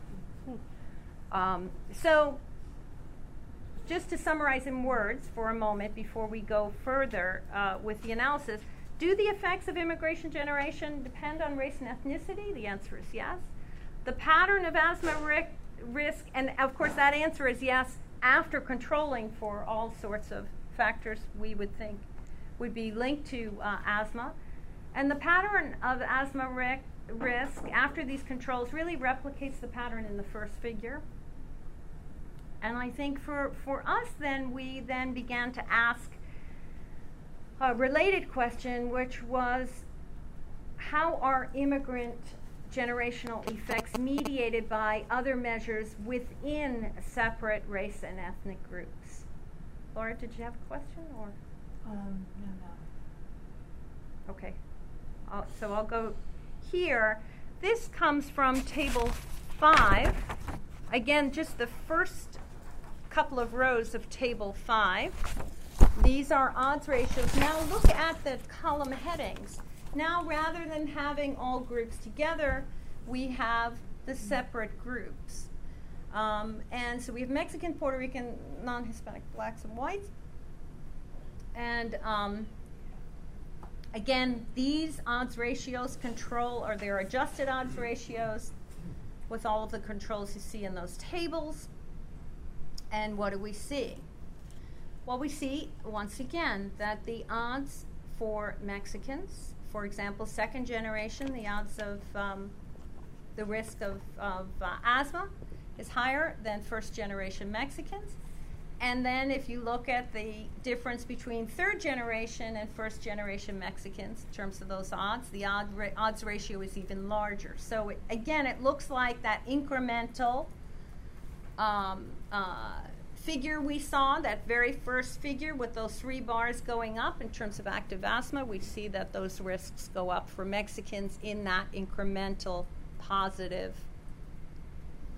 S2: So, just to summarize in words for a moment before we go further with the analysis, do the effects of immigration generation depend on race and ethnicity? The answer is yes. The pattern of asthma risk, and of course that answer is yes, after controlling for all sorts of factors we would think would be linked to asthma. And the pattern of asthma risk after these controls really replicates the pattern in the first figure. And I think for us then, we then began to ask a related question, which was, how are immigrant generational effects mediated by other measures within separate race and ethnic groups? Laura, did you have a question, or?
S8: No.
S2: Okay. So I'll go here. This comes from Table 5. Again, just the first couple of rows of Table 5. These are odds ratios. Now look at the column headings. Now, rather than having all groups together, we have the separate groups. And so we have Mexican, Puerto Rican, non-Hispanic, blacks, and whites. And again, these odds ratios are their adjusted odds ratios with all of the controls you see in those tables. And what do we see? Well, we see, once again, that the odds for Mexicans, for example, second generation, the odds of the risk of asthma is higher than first generation Mexicans. And then if you look at the difference between third generation and first generation Mexicans in terms of those odds, the odds ratio is even larger. So again, it looks like that incremental figure we saw, that very first figure with those 3 bars going up in terms of active asthma, we see that those risks go up for Mexicans in that incremental positive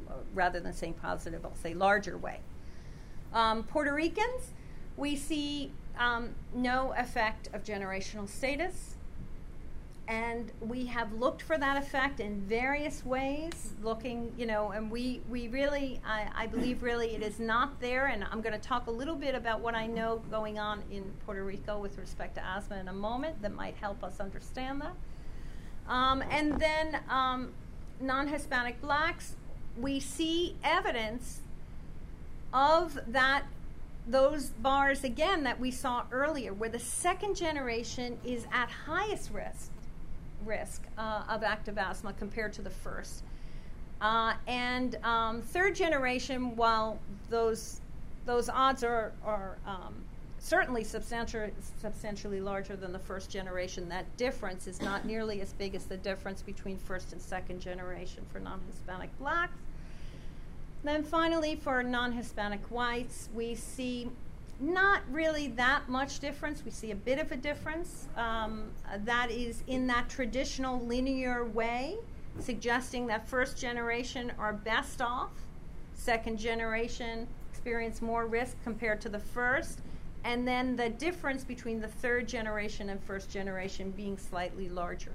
S2: rather than saying positive, I'll say larger way. Puerto Ricans, we see no effect of generational status. And we have looked for that effect in various ways, looking, and we really, I believe really it is not there. And I'm going to talk a little bit about what I know going on in Puerto Rico with respect to asthma in a moment that might help us understand that. And then non-Hispanic blacks, we see evidence of that, those bars again that we saw earlier, where the second generation is at highest risk of active asthma compared to the first. And third generation, while those odds are certainly substantially larger than the first generation, that difference is not nearly as big as the difference between first and second generation for non-Hispanic blacks. Then finally, for non-Hispanic whites, we see not really that much difference. We see a bit of a difference that is in that traditional linear way, suggesting that first generation are best off, second generation experience more risk compared to the first, and then the difference between the third generation and first generation being slightly larger.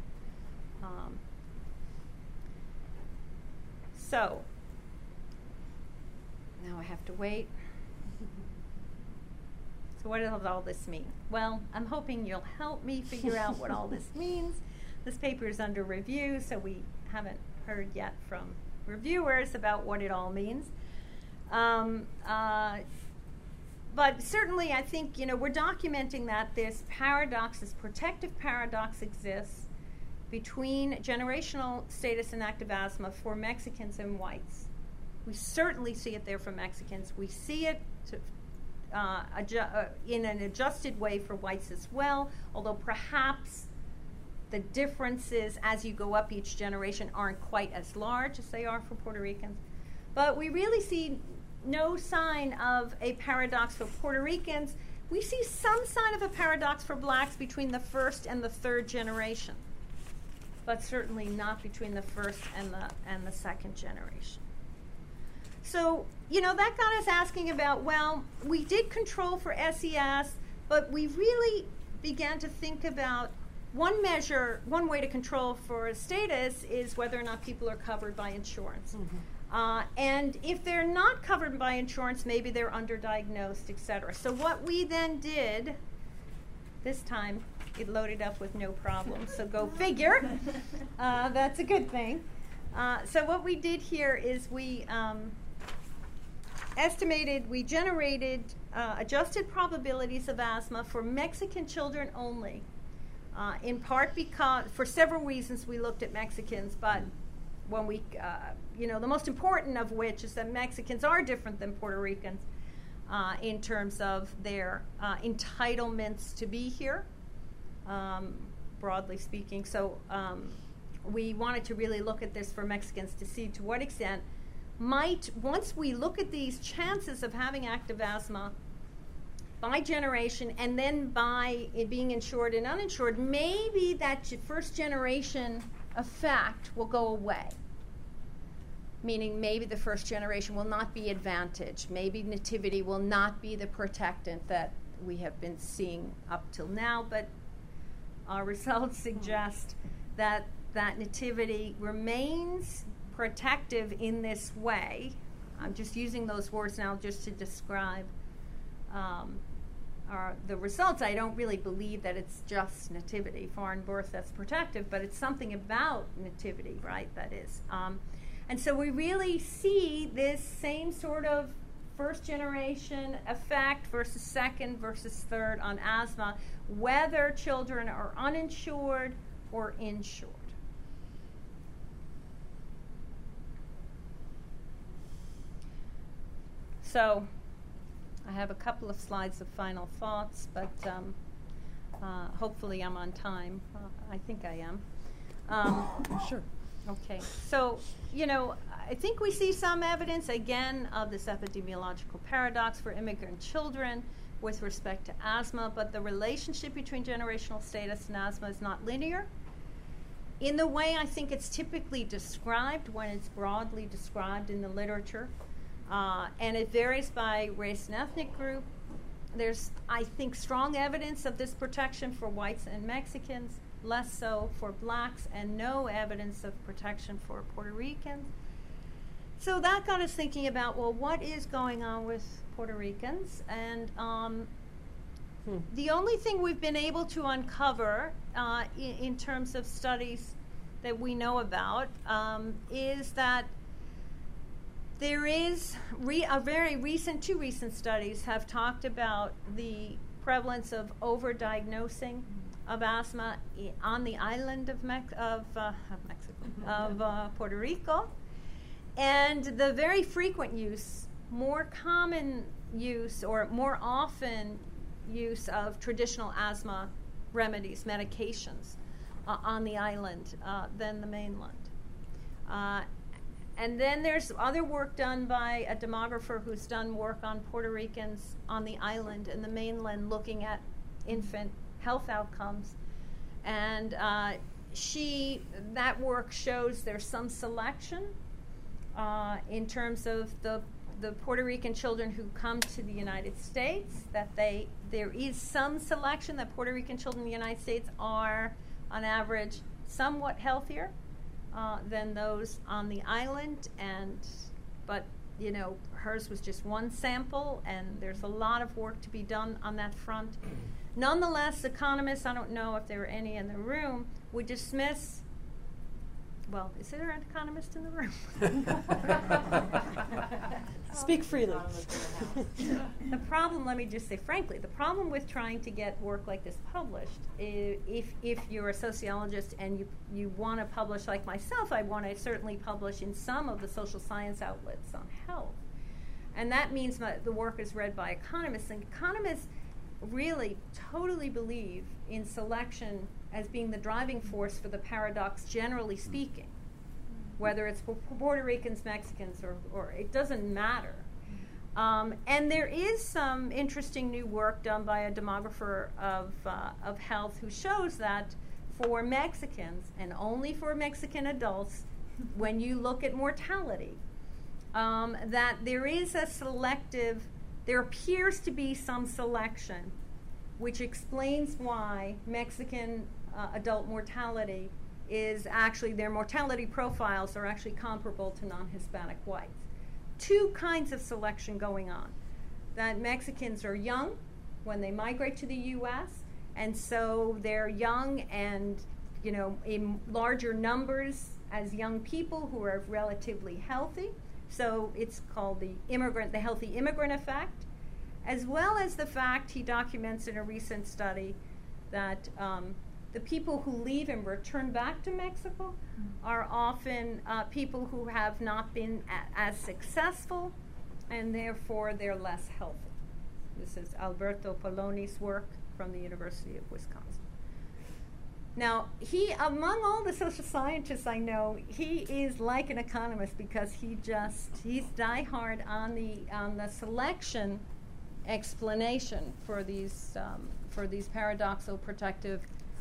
S2: So now I have to wait. So what does all this mean? Well, I'm hoping you'll help me figure out what all this means. This paper is under review, so we haven't heard yet from reviewers about what it all means. But certainly I think, we're documenting that this paradox, this protective paradox exists between generational status and active asthma for Mexicans and whites. We certainly see it there for Mexicans. We see it in an adjusted way for whites as well, although perhaps the differences as you go up each generation aren't quite as large as they are for Puerto Ricans. But we really see no sign of a paradox for Puerto Ricans. We see some sign of a paradox for blacks between the first and the third generation, but certainly not between the first and the second generation. So, that got us asking about, well, we did control for SES, but we really began to think about one way to control for status is whether or not people are covered by insurance. Mm-hmm. And if they're not covered by insurance, maybe they're underdiagnosed, et cetera. So what we then did, this time it loaded up with no problem, so go figure. That's a good thing. So what we did here is we generated adjusted probabilities of asthma for Mexican children only, in part because, for several reasons we looked at Mexicans, but when we, the most important of which is that Mexicans are different than Puerto Ricans in terms of their entitlements to be here, broadly speaking. So we wanted to really look at this for Mexicans to see to what extent once we look at these chances of having active asthma by generation and then by it being insured and uninsured, maybe that first generation effect will go away. Meaning maybe the first generation will not be advantaged. Maybe nativity will not be the protectant that we have been seeing up till now, but our results suggest that nativity remains protective in this way. I'm just using those words now just to describe the results. I don't really believe that it's just nativity, foreign birth, that's protective, but it's something about nativity, right, that is. And so we really see this same sort of first generation effect versus second versus third on asthma, whether children are uninsured or insured. So I have a couple of slides of final thoughts, but hopefully I'm on time. I think I am.
S6: Sure.
S2: Okay. So, I think we see some evidence, again, of this epidemiological paradox for immigrant children with respect to asthma, but the relationship between generational status and asthma is not linear. in the way I think it's typically described when it's broadly described in the literature. And it varies by race and ethnic group. There's, I think, strong evidence of this protection for whites and Mexicans, less so for blacks, and no evidence of protection for Puerto Ricans. So that got us thinking about, well, what is going on with Puerto Ricans? And the only thing we've been able to uncover in terms of studies that we know about is that there is two recent studies have talked about the prevalence of overdiagnosing of asthma on the island of Puerto Rico, and the very frequent use, more common use, or more often use of traditional asthma remedies, medications, on the island than the mainland. And then there's other work done by a demographer who's done work on Puerto Ricans on the island and the mainland, looking at infant health outcomes. And that work shows there's some selection in terms of the Puerto Rican children who come to the United States, that there is some selection that Puerto Rican children in the United States are, on average, somewhat healthier than those on the island, but you know, hers was just one sample, and there's a lot of work to be done on that front. Nonetheless, economists, I don't know if there are any in the room, would dismiss. Well, is there an economist in the room?
S6: Speak freely.
S2: The problem, let me just say frankly, the problem with trying to get work like this published, if you're a sociologist and you want to publish like myself, I want to certainly publish in some of the social science outlets on health. And that means that the work is read by economists, and economists really totally believe in selection as being the driving force for the paradox, generally speaking, whether it's for Puerto Ricans, Mexicans, or it doesn't matter. And there is some interesting new work done by a demographer of health who shows that for Mexicans, and only for Mexican adults, when you look at mortality, that there appears to be some selection, which explains why Mexican adult mortality is actually, their mortality profiles are actually comparable to non-Hispanic whites. Two kinds of selection going on. That Mexicans are young when they migrate to the U.S., and so they're young and, you know, in larger numbers as young people who are relatively healthy. So it's called the healthy immigrant effect, as well as the fact he documents in a recent study that the people who leave and return back to Mexico are often people who have not been as successful, and therefore they're less healthy. This is Alberto Poloni's work from the University of Wisconsin. Now, among all the social scientists I know, he is like an economist because he's diehard on the selection explanation for these paradoxical protective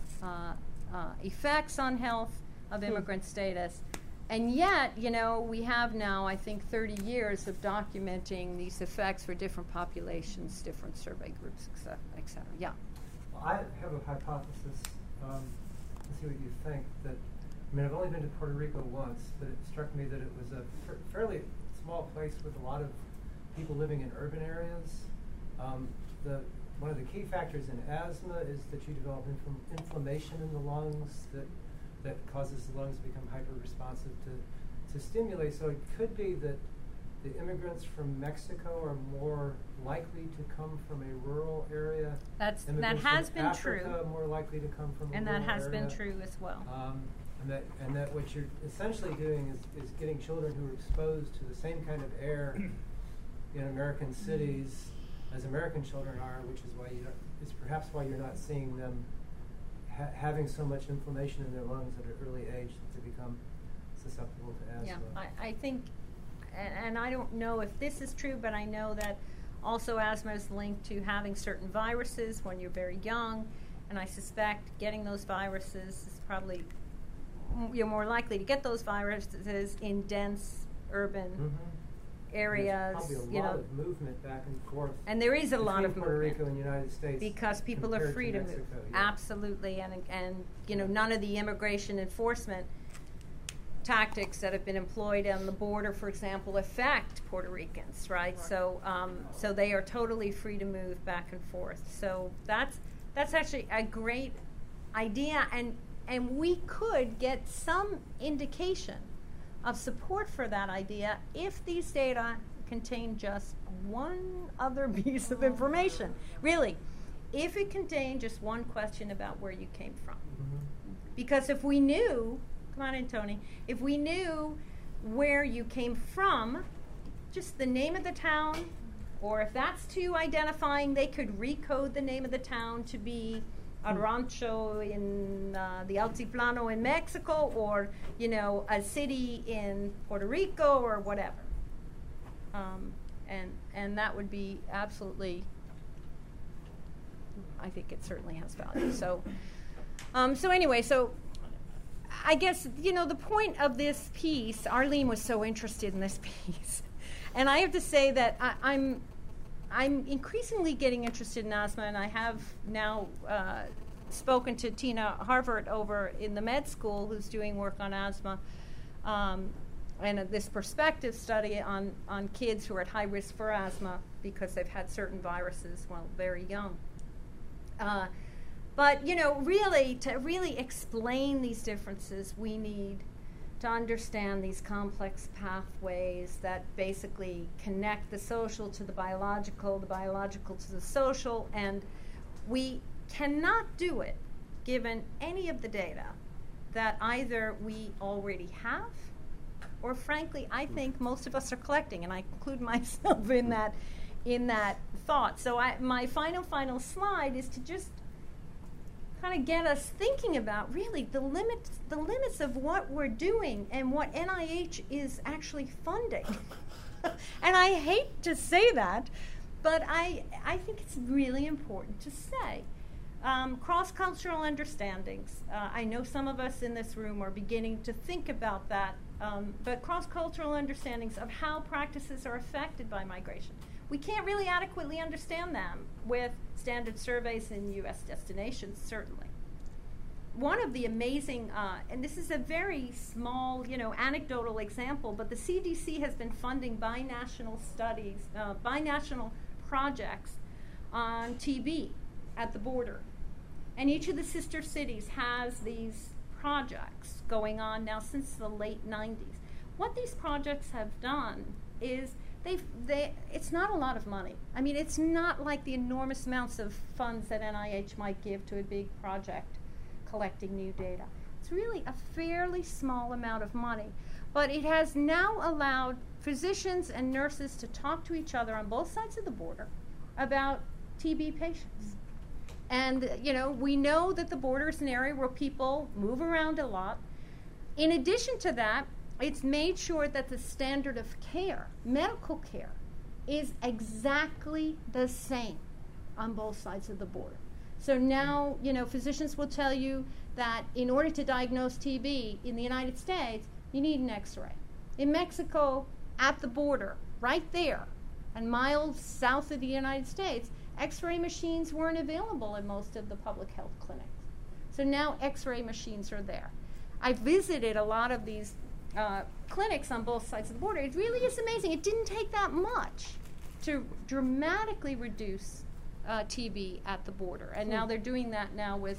S2: effects on health of immigrant status. And yet, you know, we have now, I think, 30 years of documenting these effects for different populations, different survey groups, et cetera. Yeah.
S10: Well, I have a hypothesis. Let's see what you think. I mean, I've only been to Puerto Rico once, but it struck me that it was a fairly small place with a lot of people living in urban areas. One of the key factors in asthma is that you develop inflammation in the lungs that causes the lungs to become hyper-responsive to stimuli. So it could be that the immigrants from Mexico are more likely to come from a rural area.
S2: That has been
S10: Africa
S2: true.
S10: More likely to come from a rural area.
S2: And that has been true as well.
S10: And that what you're essentially doing is getting children who are exposed to the same kind of air in American cities as American children are, which is why it's perhaps why you're not seeing them having so much inflammation in their lungs at an early age to become susceptible to asthma.
S2: Yeah, I think, and I don't know if this is true, but I know that also asthma is linked to having certain viruses when you're very young, and I suspect getting those viruses is probably you're more likely to get those viruses in dense urban areas.
S10: There's probably a lot of movement back and forth.
S2: And there is a lot of
S10: between Puerto
S2: movement
S10: Rico and the United States
S2: because people are
S10: compared
S2: free to move.
S10: Mexico, yeah.
S2: Absolutely, and you know, none of the immigration enforcement tactics that have been employed on the border, for example, affect Puerto Ricans, right? So, so they are totally free to move back and forth. So that's actually a great idea, and we could get some indication of support for that idea if these data contain just one other piece of information. Really, if it contained just one question about where you came from. Because if we knew, come on in, Tony, if we knew where you came from, just the name of the town, or if that's too identifying, they could recode the name of the town to be a rancho in the Altiplano in Mexico, or, you know, a city in Puerto Rico, or whatever. And that would be absolutely, I think it certainly has value. So, so anyway, so I guess, you know, the point of this piece, Arlene was so interested in this piece. And I have to say that I'm increasingly getting interested in asthma, and I have now spoken to Tina Harvard over in the med school, who's doing work on asthma, and this perspective study on kids who are at high risk for asthma because they've had certain viruses while very young. But, you know, really, to really explain these differences, we need to understand these complex pathways that basically connect the social to the biological to the social, and we cannot do it given any of the data that either we already have or, frankly, I think most of us are collecting, and I include myself in that thought. So my final slide is to just kind of get us thinking about really the limits of what we're doing and what NIH is actually funding. And I hate to say that, but I think it's really important to say. Cross-cultural understandings. I know some of us in this room are beginning to think about that, but cross-cultural understandings of how practices are affected by migration. We can't really adequately understand them with standard surveys in U.S. destinations, certainly. One of the amazing, and this is a very small, you know, anecdotal example, but the CDC has been funding binational studies, binational projects on TB at the border. And each of the sister cities has these projects going on now since the late 90s. What these projects have done is it's not a lot of money. I mean, it's not like the enormous amounts of funds that NIH might give to a big project collecting new data. It's really a fairly small amount of money. But it has now allowed physicians and nurses to talk to each other on both sides of the border about TB patients. And, you know, we know that the border is an area where people move around a lot. In addition to that, it's made sure that the standard of care, medical care, is exactly the same on both sides of the border. So now, you know, physicians will tell you that in order to diagnose TB in the United States, you need an X-ray. In Mexico, at the border, right there, and miles south of the United States, X-ray machines weren't available in most of the public health clinics. So now X-ray machines are there. I visited a lot of these clinics on both sides of the border. It really is amazing. It didn't take that much to dramatically reduce TB at the border. And now they're doing that now with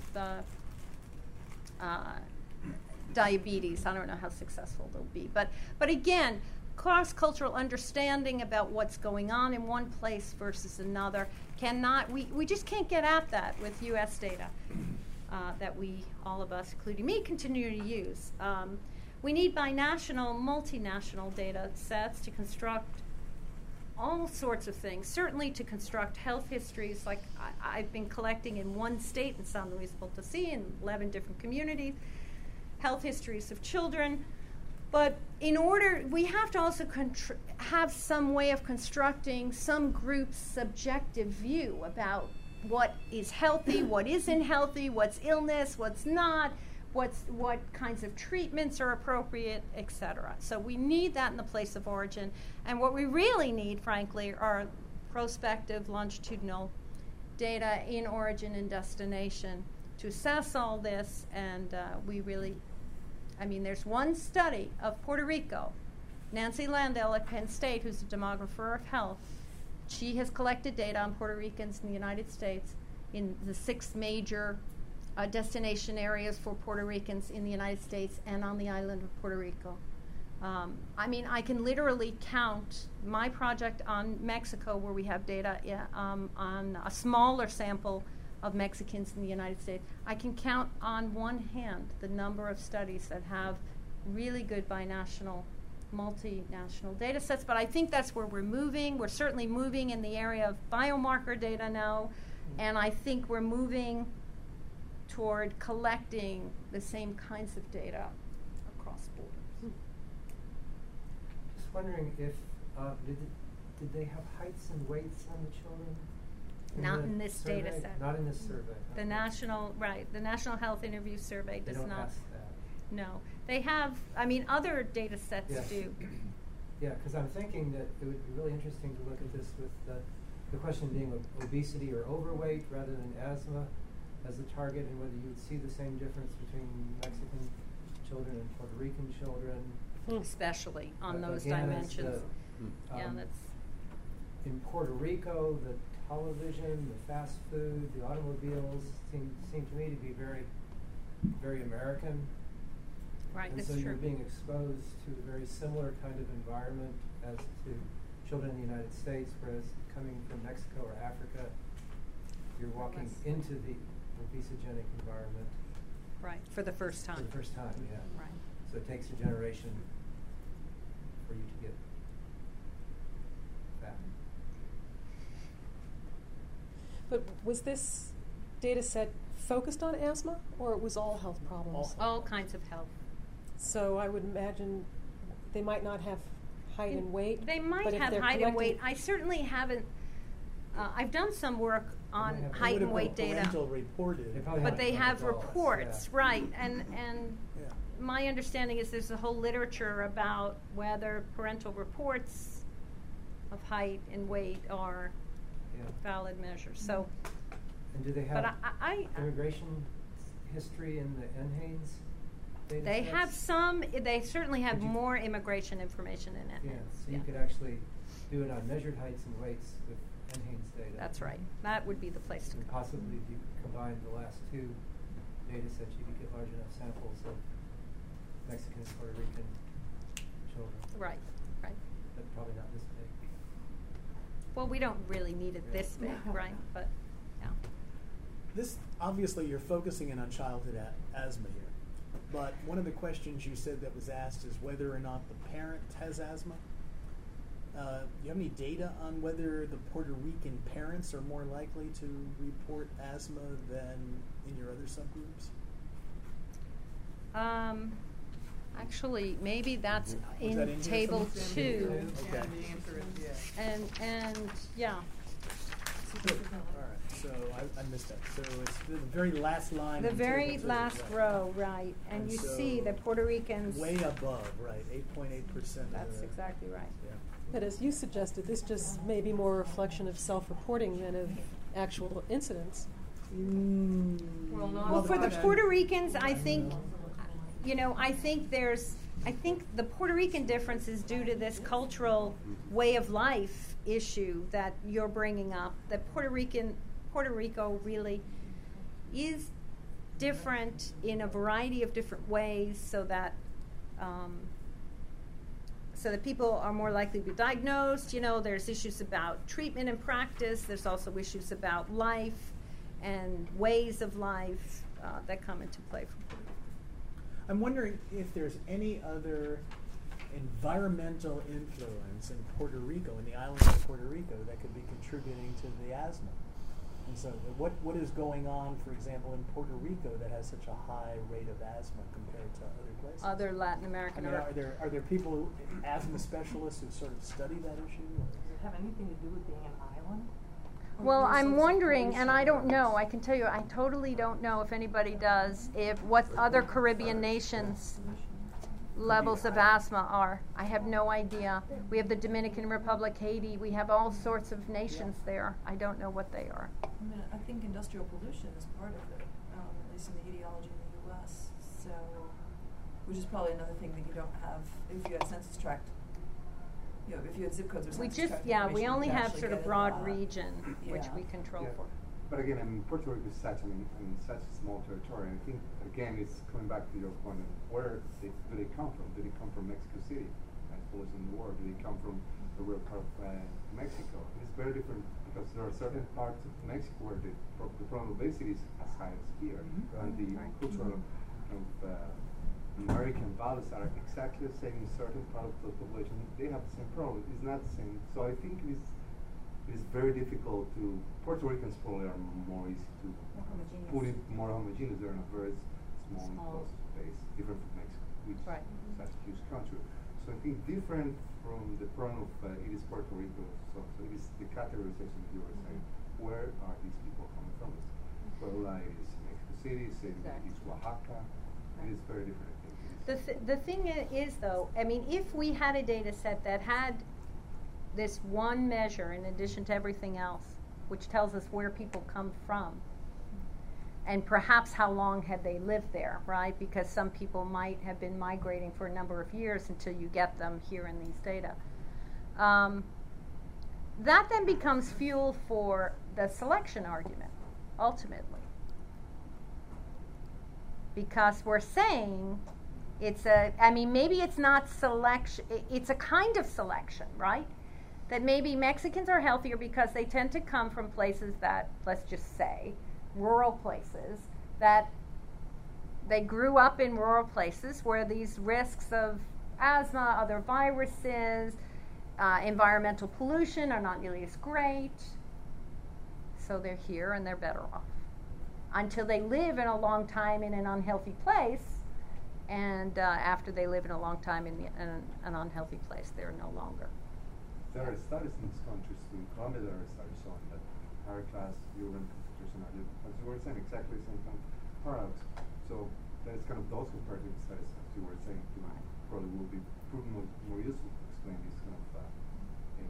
S2: diabetes. I don't know how successful they'll be. But again, cross-cultural understanding about what's going on in one place versus another we just can't get at that with U.S. data that we, all of us, including me, continue to use. We need binational, multinational data sets to construct all sorts of things, certainly to construct health histories like I've been collecting in one state in San Luis Potosí in 11 different communities, health histories of children. But in order, we have to also have some way of constructing some group's subjective view about what is healthy, what isn't healthy, what's illness, what's not, what kinds of treatments are appropriate, etc. So we need that in the place of origin. And what we really need, frankly, are prospective longitudinal data in origin and destination to assess all this. And we really, I mean, there's one study of Puerto Rico. Nancy Landell at Penn State, who's a demographer of health, she has collected data on Puerto Ricans in the United States in the 6 major destination areas for Puerto Ricans in the United States and on the island of Puerto Rico. I mean, I can literally count my project on Mexico, where we have data on a smaller sample of Mexicans in the United States. I can count on one hand the number of studies that have really good binational, multinational data sets, but I think that's where we're moving. We're certainly moving in the area of biomarker data now, and I think we're moving toward collecting the same kinds of data across borders.
S10: Just wondering if did they have heights and weights on the children?
S2: Not in this
S10: survey?
S2: data set.
S10: Not in this survey.
S2: The
S10: Okay.
S2: the National Health Interview Survey
S10: They
S2: does
S10: don't
S2: not.
S10: ask that.
S2: No, they have. I mean, other data sets
S10: Yes.
S2: do.
S10: Yeah, because I'm thinking that it would be really interesting to look at this with the question being obesity or overweight rather than asthma as a target, and whether you would see the same difference between Mexican children and Puerto Rican children.
S2: Especially on those
S10: Again, it's
S2: dimensions. Yeah,
S10: um,
S2: that's.
S10: In Puerto Rico, the television, the fast food, the automobiles seem to me to be very, very American.
S2: Right,
S10: And
S2: that's
S10: so
S2: true.
S10: you're being exposed to a very similar kind of environment as to children in the United States, whereas coming from Mexico or Africa, you're walking
S2: Less.
S10: into the obesogenic environment
S2: Right, for the first time.
S10: for the first time, yeah.
S2: Right.
S10: So it takes a generation for you to get fat.
S6: But was this data set focused on asthma, or it was all health problems?
S2: All kinds of health.
S6: So I would imagine they might not have height and weight.
S2: They might
S6: but if
S2: have
S6: they're
S2: height and weight.
S6: collecting-
S2: I certainly haven't. I've done some work on
S10: They have-
S2: height and weight
S5: Parental
S2: data,
S5: reported.
S10: They probably
S2: but they have
S10: adults,
S2: reports,
S10: yeah.
S2: right? And
S5: Yeah.
S2: my understanding is there's a whole literature about whether parental reports of height and weight are
S10: Yeah.
S2: valid measures. So,
S10: And do they
S2: but
S10: have
S2: I
S10: immigration history in the NHANES data
S2: they
S10: sets?
S2: have some. They certainly have
S10: Could you-
S2: more immigration information in it.
S10: Yeah, so you could actually do it on measured heights and weights with NHANES data.
S2: That's right. That would be the place to
S10: And
S2: go.
S10: possibly if you combine the last 2 data sets, you could get large enough samples of Mexican and Puerto Rican children.
S2: Right, right.
S10: But probably not this big.
S2: Well, we don't really need it this big, right? But, yeah.
S5: This, obviously, you're focusing in on childhood asthma here. But one of the questions you said that was asked is whether or not the parent has asthma. Do you have any data on whether the Puerto Rican parents are more likely to report asthma than in your other subgroups?
S2: Actually, maybe that's
S5: Was that in
S2: in
S5: here
S2: table
S5: somewhere?
S2: 2.
S5: Okay.
S3: And the answer is yes.
S2: And yeah.
S5: Good. All right. So I missed that. So it's the very last line.
S2: The
S5: in
S2: very
S5: table 2,
S2: last
S5: right.
S2: row, right. And
S5: And
S2: you
S5: so
S2: see the Puerto Ricans.
S5: Way above, right? 8.8%.
S2: That's exactly right.
S5: Yeah.
S6: But as you suggested, this just may be more a reflection of self-reporting than of actual incidents.
S3: Well, not
S2: Well, for the
S3: much.
S2: Puerto Ricans, I think, I think the Puerto Rican difference is due to this cultural way of life issue that you're bringing up. That Puerto Rico really is different in a variety of different ways, so that people are more likely to be diagnosed. There's issues about treatment and practice. There's also issues about life and ways of life that come into play.
S5: I'm wondering if there's any other environmental influence in Puerto Rico, in the island of Puerto Rico, that could be contributing to the asthma. And so what is going on, for example, in Puerto Rico that has such a high rate of asthma compared to other places?
S2: Other Latin American.
S5: I mean, are there people, asthma specialists who sort of study that issue? Or?
S3: Does it have anything to do with being an island?
S2: Well, I'm wondering, and I don't know, I can tell you, I totally don't know if anybody does, if what other Caribbean nations' levels of asthma are. I have no idea. We have the Dominican Republic, Haiti, we have all sorts of nations there. I don't know what they are.
S11: I mean, I think industrial pollution is part of it, at least in the etiology in the U.S. So, which is probably another thing that you don't have if you had census tract. You know, if you had zip codes or
S2: We
S11: census
S2: just,
S11: tract
S2: yeah, we
S11: information,
S2: only
S11: you could
S2: have
S11: actually
S2: sort of
S11: get it,
S2: broad region, which
S11: yeah.
S2: we control
S9: Yeah.
S2: for.
S9: But again, I mean, Puerto Rico is such, I mean, such a small territory. And I think, again, it's coming back to your point of where do they come from? Do they come from Mexico City, as well as in the world? Do they come from the real part of Mexico? It's very different because there are certain parts of Mexico where the problem of obesity is as high as here. And the cultural American values are exactly the same in certain part of the population. They have the same problem. It's not the same. So I think it is very difficult to, Puerto Ricans probably are more easy to put it more homogeneous. They're in a very small enclosed space, different from Mexico, which is such a huge country. So I think different from the problem of it is Puerto Rico. So it is the categorization that you were saying. Where are these people coming from? It's Puebla, it is Mexico City, it's Oaxaca. It is very different.
S2: The thing is, though, I mean, if we had a data set that had this one measure in addition to everything else, which tells us where people come from, and perhaps how long had they lived there, right? Because some people might have been migrating for a number of years until you get them here in these data. That then becomes fuel for the selection argument, ultimately. Because we're saying maybe it's not selection, it's a kind of selection, right? That maybe Mexicans are healthier because they tend to come from places that, let's just say, rural places, that they grew up in rural places where these risks of asthma, other viruses, environmental pollution are not nearly as great. So they're here and they're better off. Until they live in a long time in an unhealthy place, and after they live in a long time in an unhealthy place, they're no longer.
S9: There are studies in these countries, in Colombia, there are studies showing that higher class urine concentration are, as you were saying, exactly the same kind of paradox. So there's kind of those comparative studies, as you were saying, probably will be proven more useful to explain this kind of thing.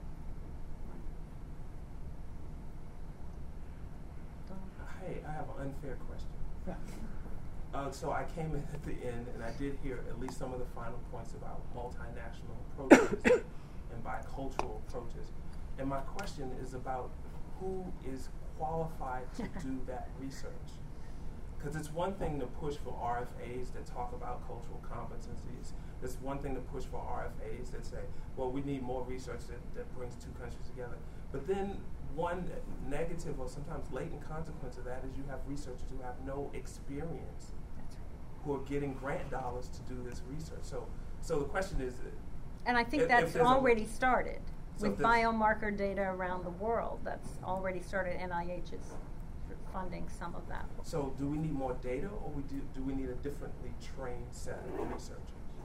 S12: Hey, I have an unfair question. So I came in at the end, and I did hear at least some of the final points about multinational approaches and bicultural approaches. And my question is about who is qualified to do that research. Because it's one thing to push for RFAs that talk about cultural competencies. It's one thing to push for RFAs that say, well, we need more research that brings two countries together. But then one negative or sometimes latent consequence of that is you have researchers who have no experience who are getting grant dollars to do this research. So the question is,
S2: and I think that's already started with biomarker data around the world. That's already started. NIH is funding some of that.
S12: So do we need more data, or do we need a differently trained set of researchers?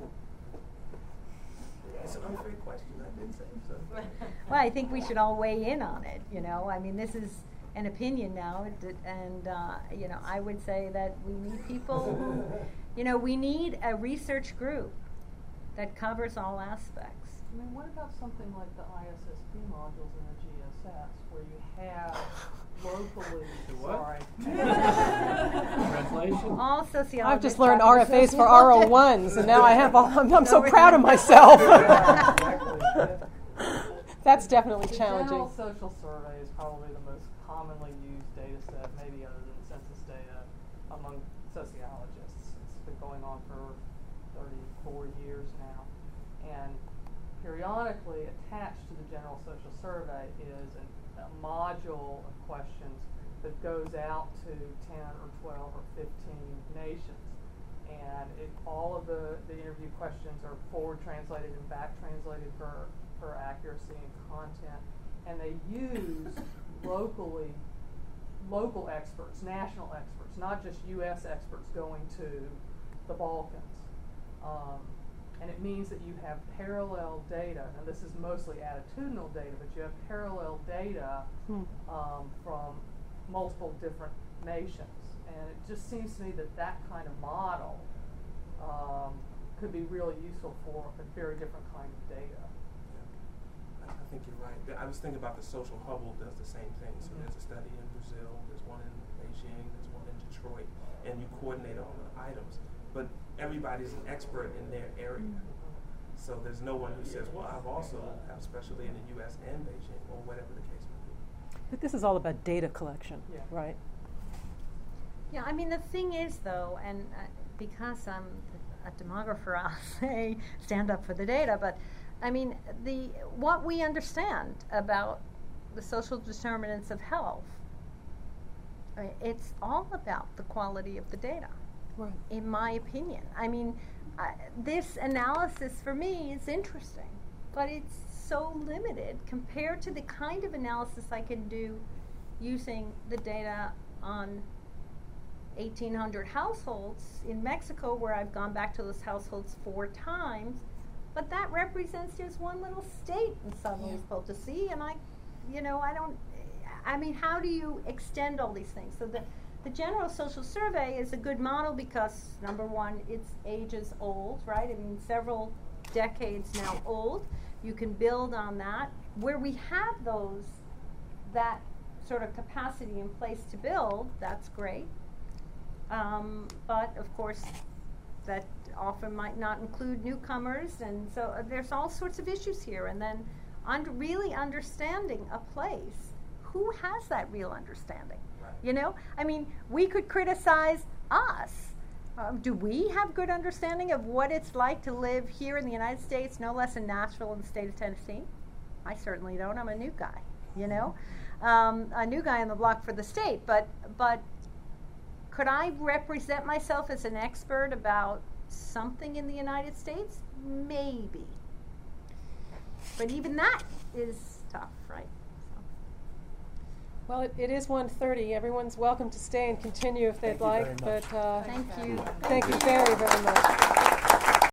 S12: It's an unfair question. I didn't say so.
S2: Well, I think we should all weigh in on it. You know, I mean, this is an opinion now, and you know, I would say that we need people who, you know, we need a research group that covers all aspects.
S3: I mean, what about something like the ISSP modules in the GSS, where you have locally,
S4: Translation?
S2: All sociologists.
S6: I've just learned RFAs for R01s, and now I have all, I'm so proud of myself. That's definitely challenging.
S3: The General Social Survey is probably the most commonly used data set, maybe other than census data, among sociologists. It's been going on for 34 years now. And periodically attached to the General Social Survey is a module of questions that goes out to 10 or 12 or 15 nations. And all of the interview questions are forward translated and back translated for accuracy and content. And they use local experts, national experts, not just U.S. experts going to the Balkans. And it means that you have parallel data. Now, this is mostly attitudinal data, but you have parallel data from multiple different nations. And it just seems to me that that kind of model could be really useful for a very different kind of data.
S12: I think you're right. I was thinking about the Social Hubble does the same thing. So there's a study in Brazil, there's one in Beijing, there's one in Detroit, and you coordinate all the items. But everybody's an expert in their area. So there's no one who says, well, I've also have specialty in the U.S. and Beijing, or whatever the case may be.
S6: But this is all about data collection, right?
S2: Yeah, I mean, the thing is, though, and because I'm a demographer, I'll say stand up for the data, but I mean, what we understand about the social determinants of health, it's all about the quality of the data,
S6: right,
S2: in my opinion. I mean, this analysis for me is interesting, but it's so limited compared to the kind of analysis I can do using the data on 1,800 households in Mexico, where I've gone back to those households 4 times. But that represents just one little state in southern East Potosí, and I mean, how do you extend all these things? So the General Social Survey is a good model because, number one, its age is old, right? I mean, several decades now old. You can build on that. Where we have that sort of capacity in place to build, that's great. But, of course, that often might not include newcomers, and so there's all sorts of issues here. And then really understanding a place, who has that real understanding? Right. You know, I mean, we could criticize us. Do we have good understanding of what it's like to live here in the United States, no less in Nashville in the state of Tennessee? I certainly don't. I'm a new guy, you know, a new guy on the block for the state. But could I represent myself as an expert about something in the United States? Maybe. But even that is tough, right? So.
S6: Well, it is 1:30. Everyone's welcome to stay and continue if they'd like. But
S2: thank you.
S6: Thank you very, very much.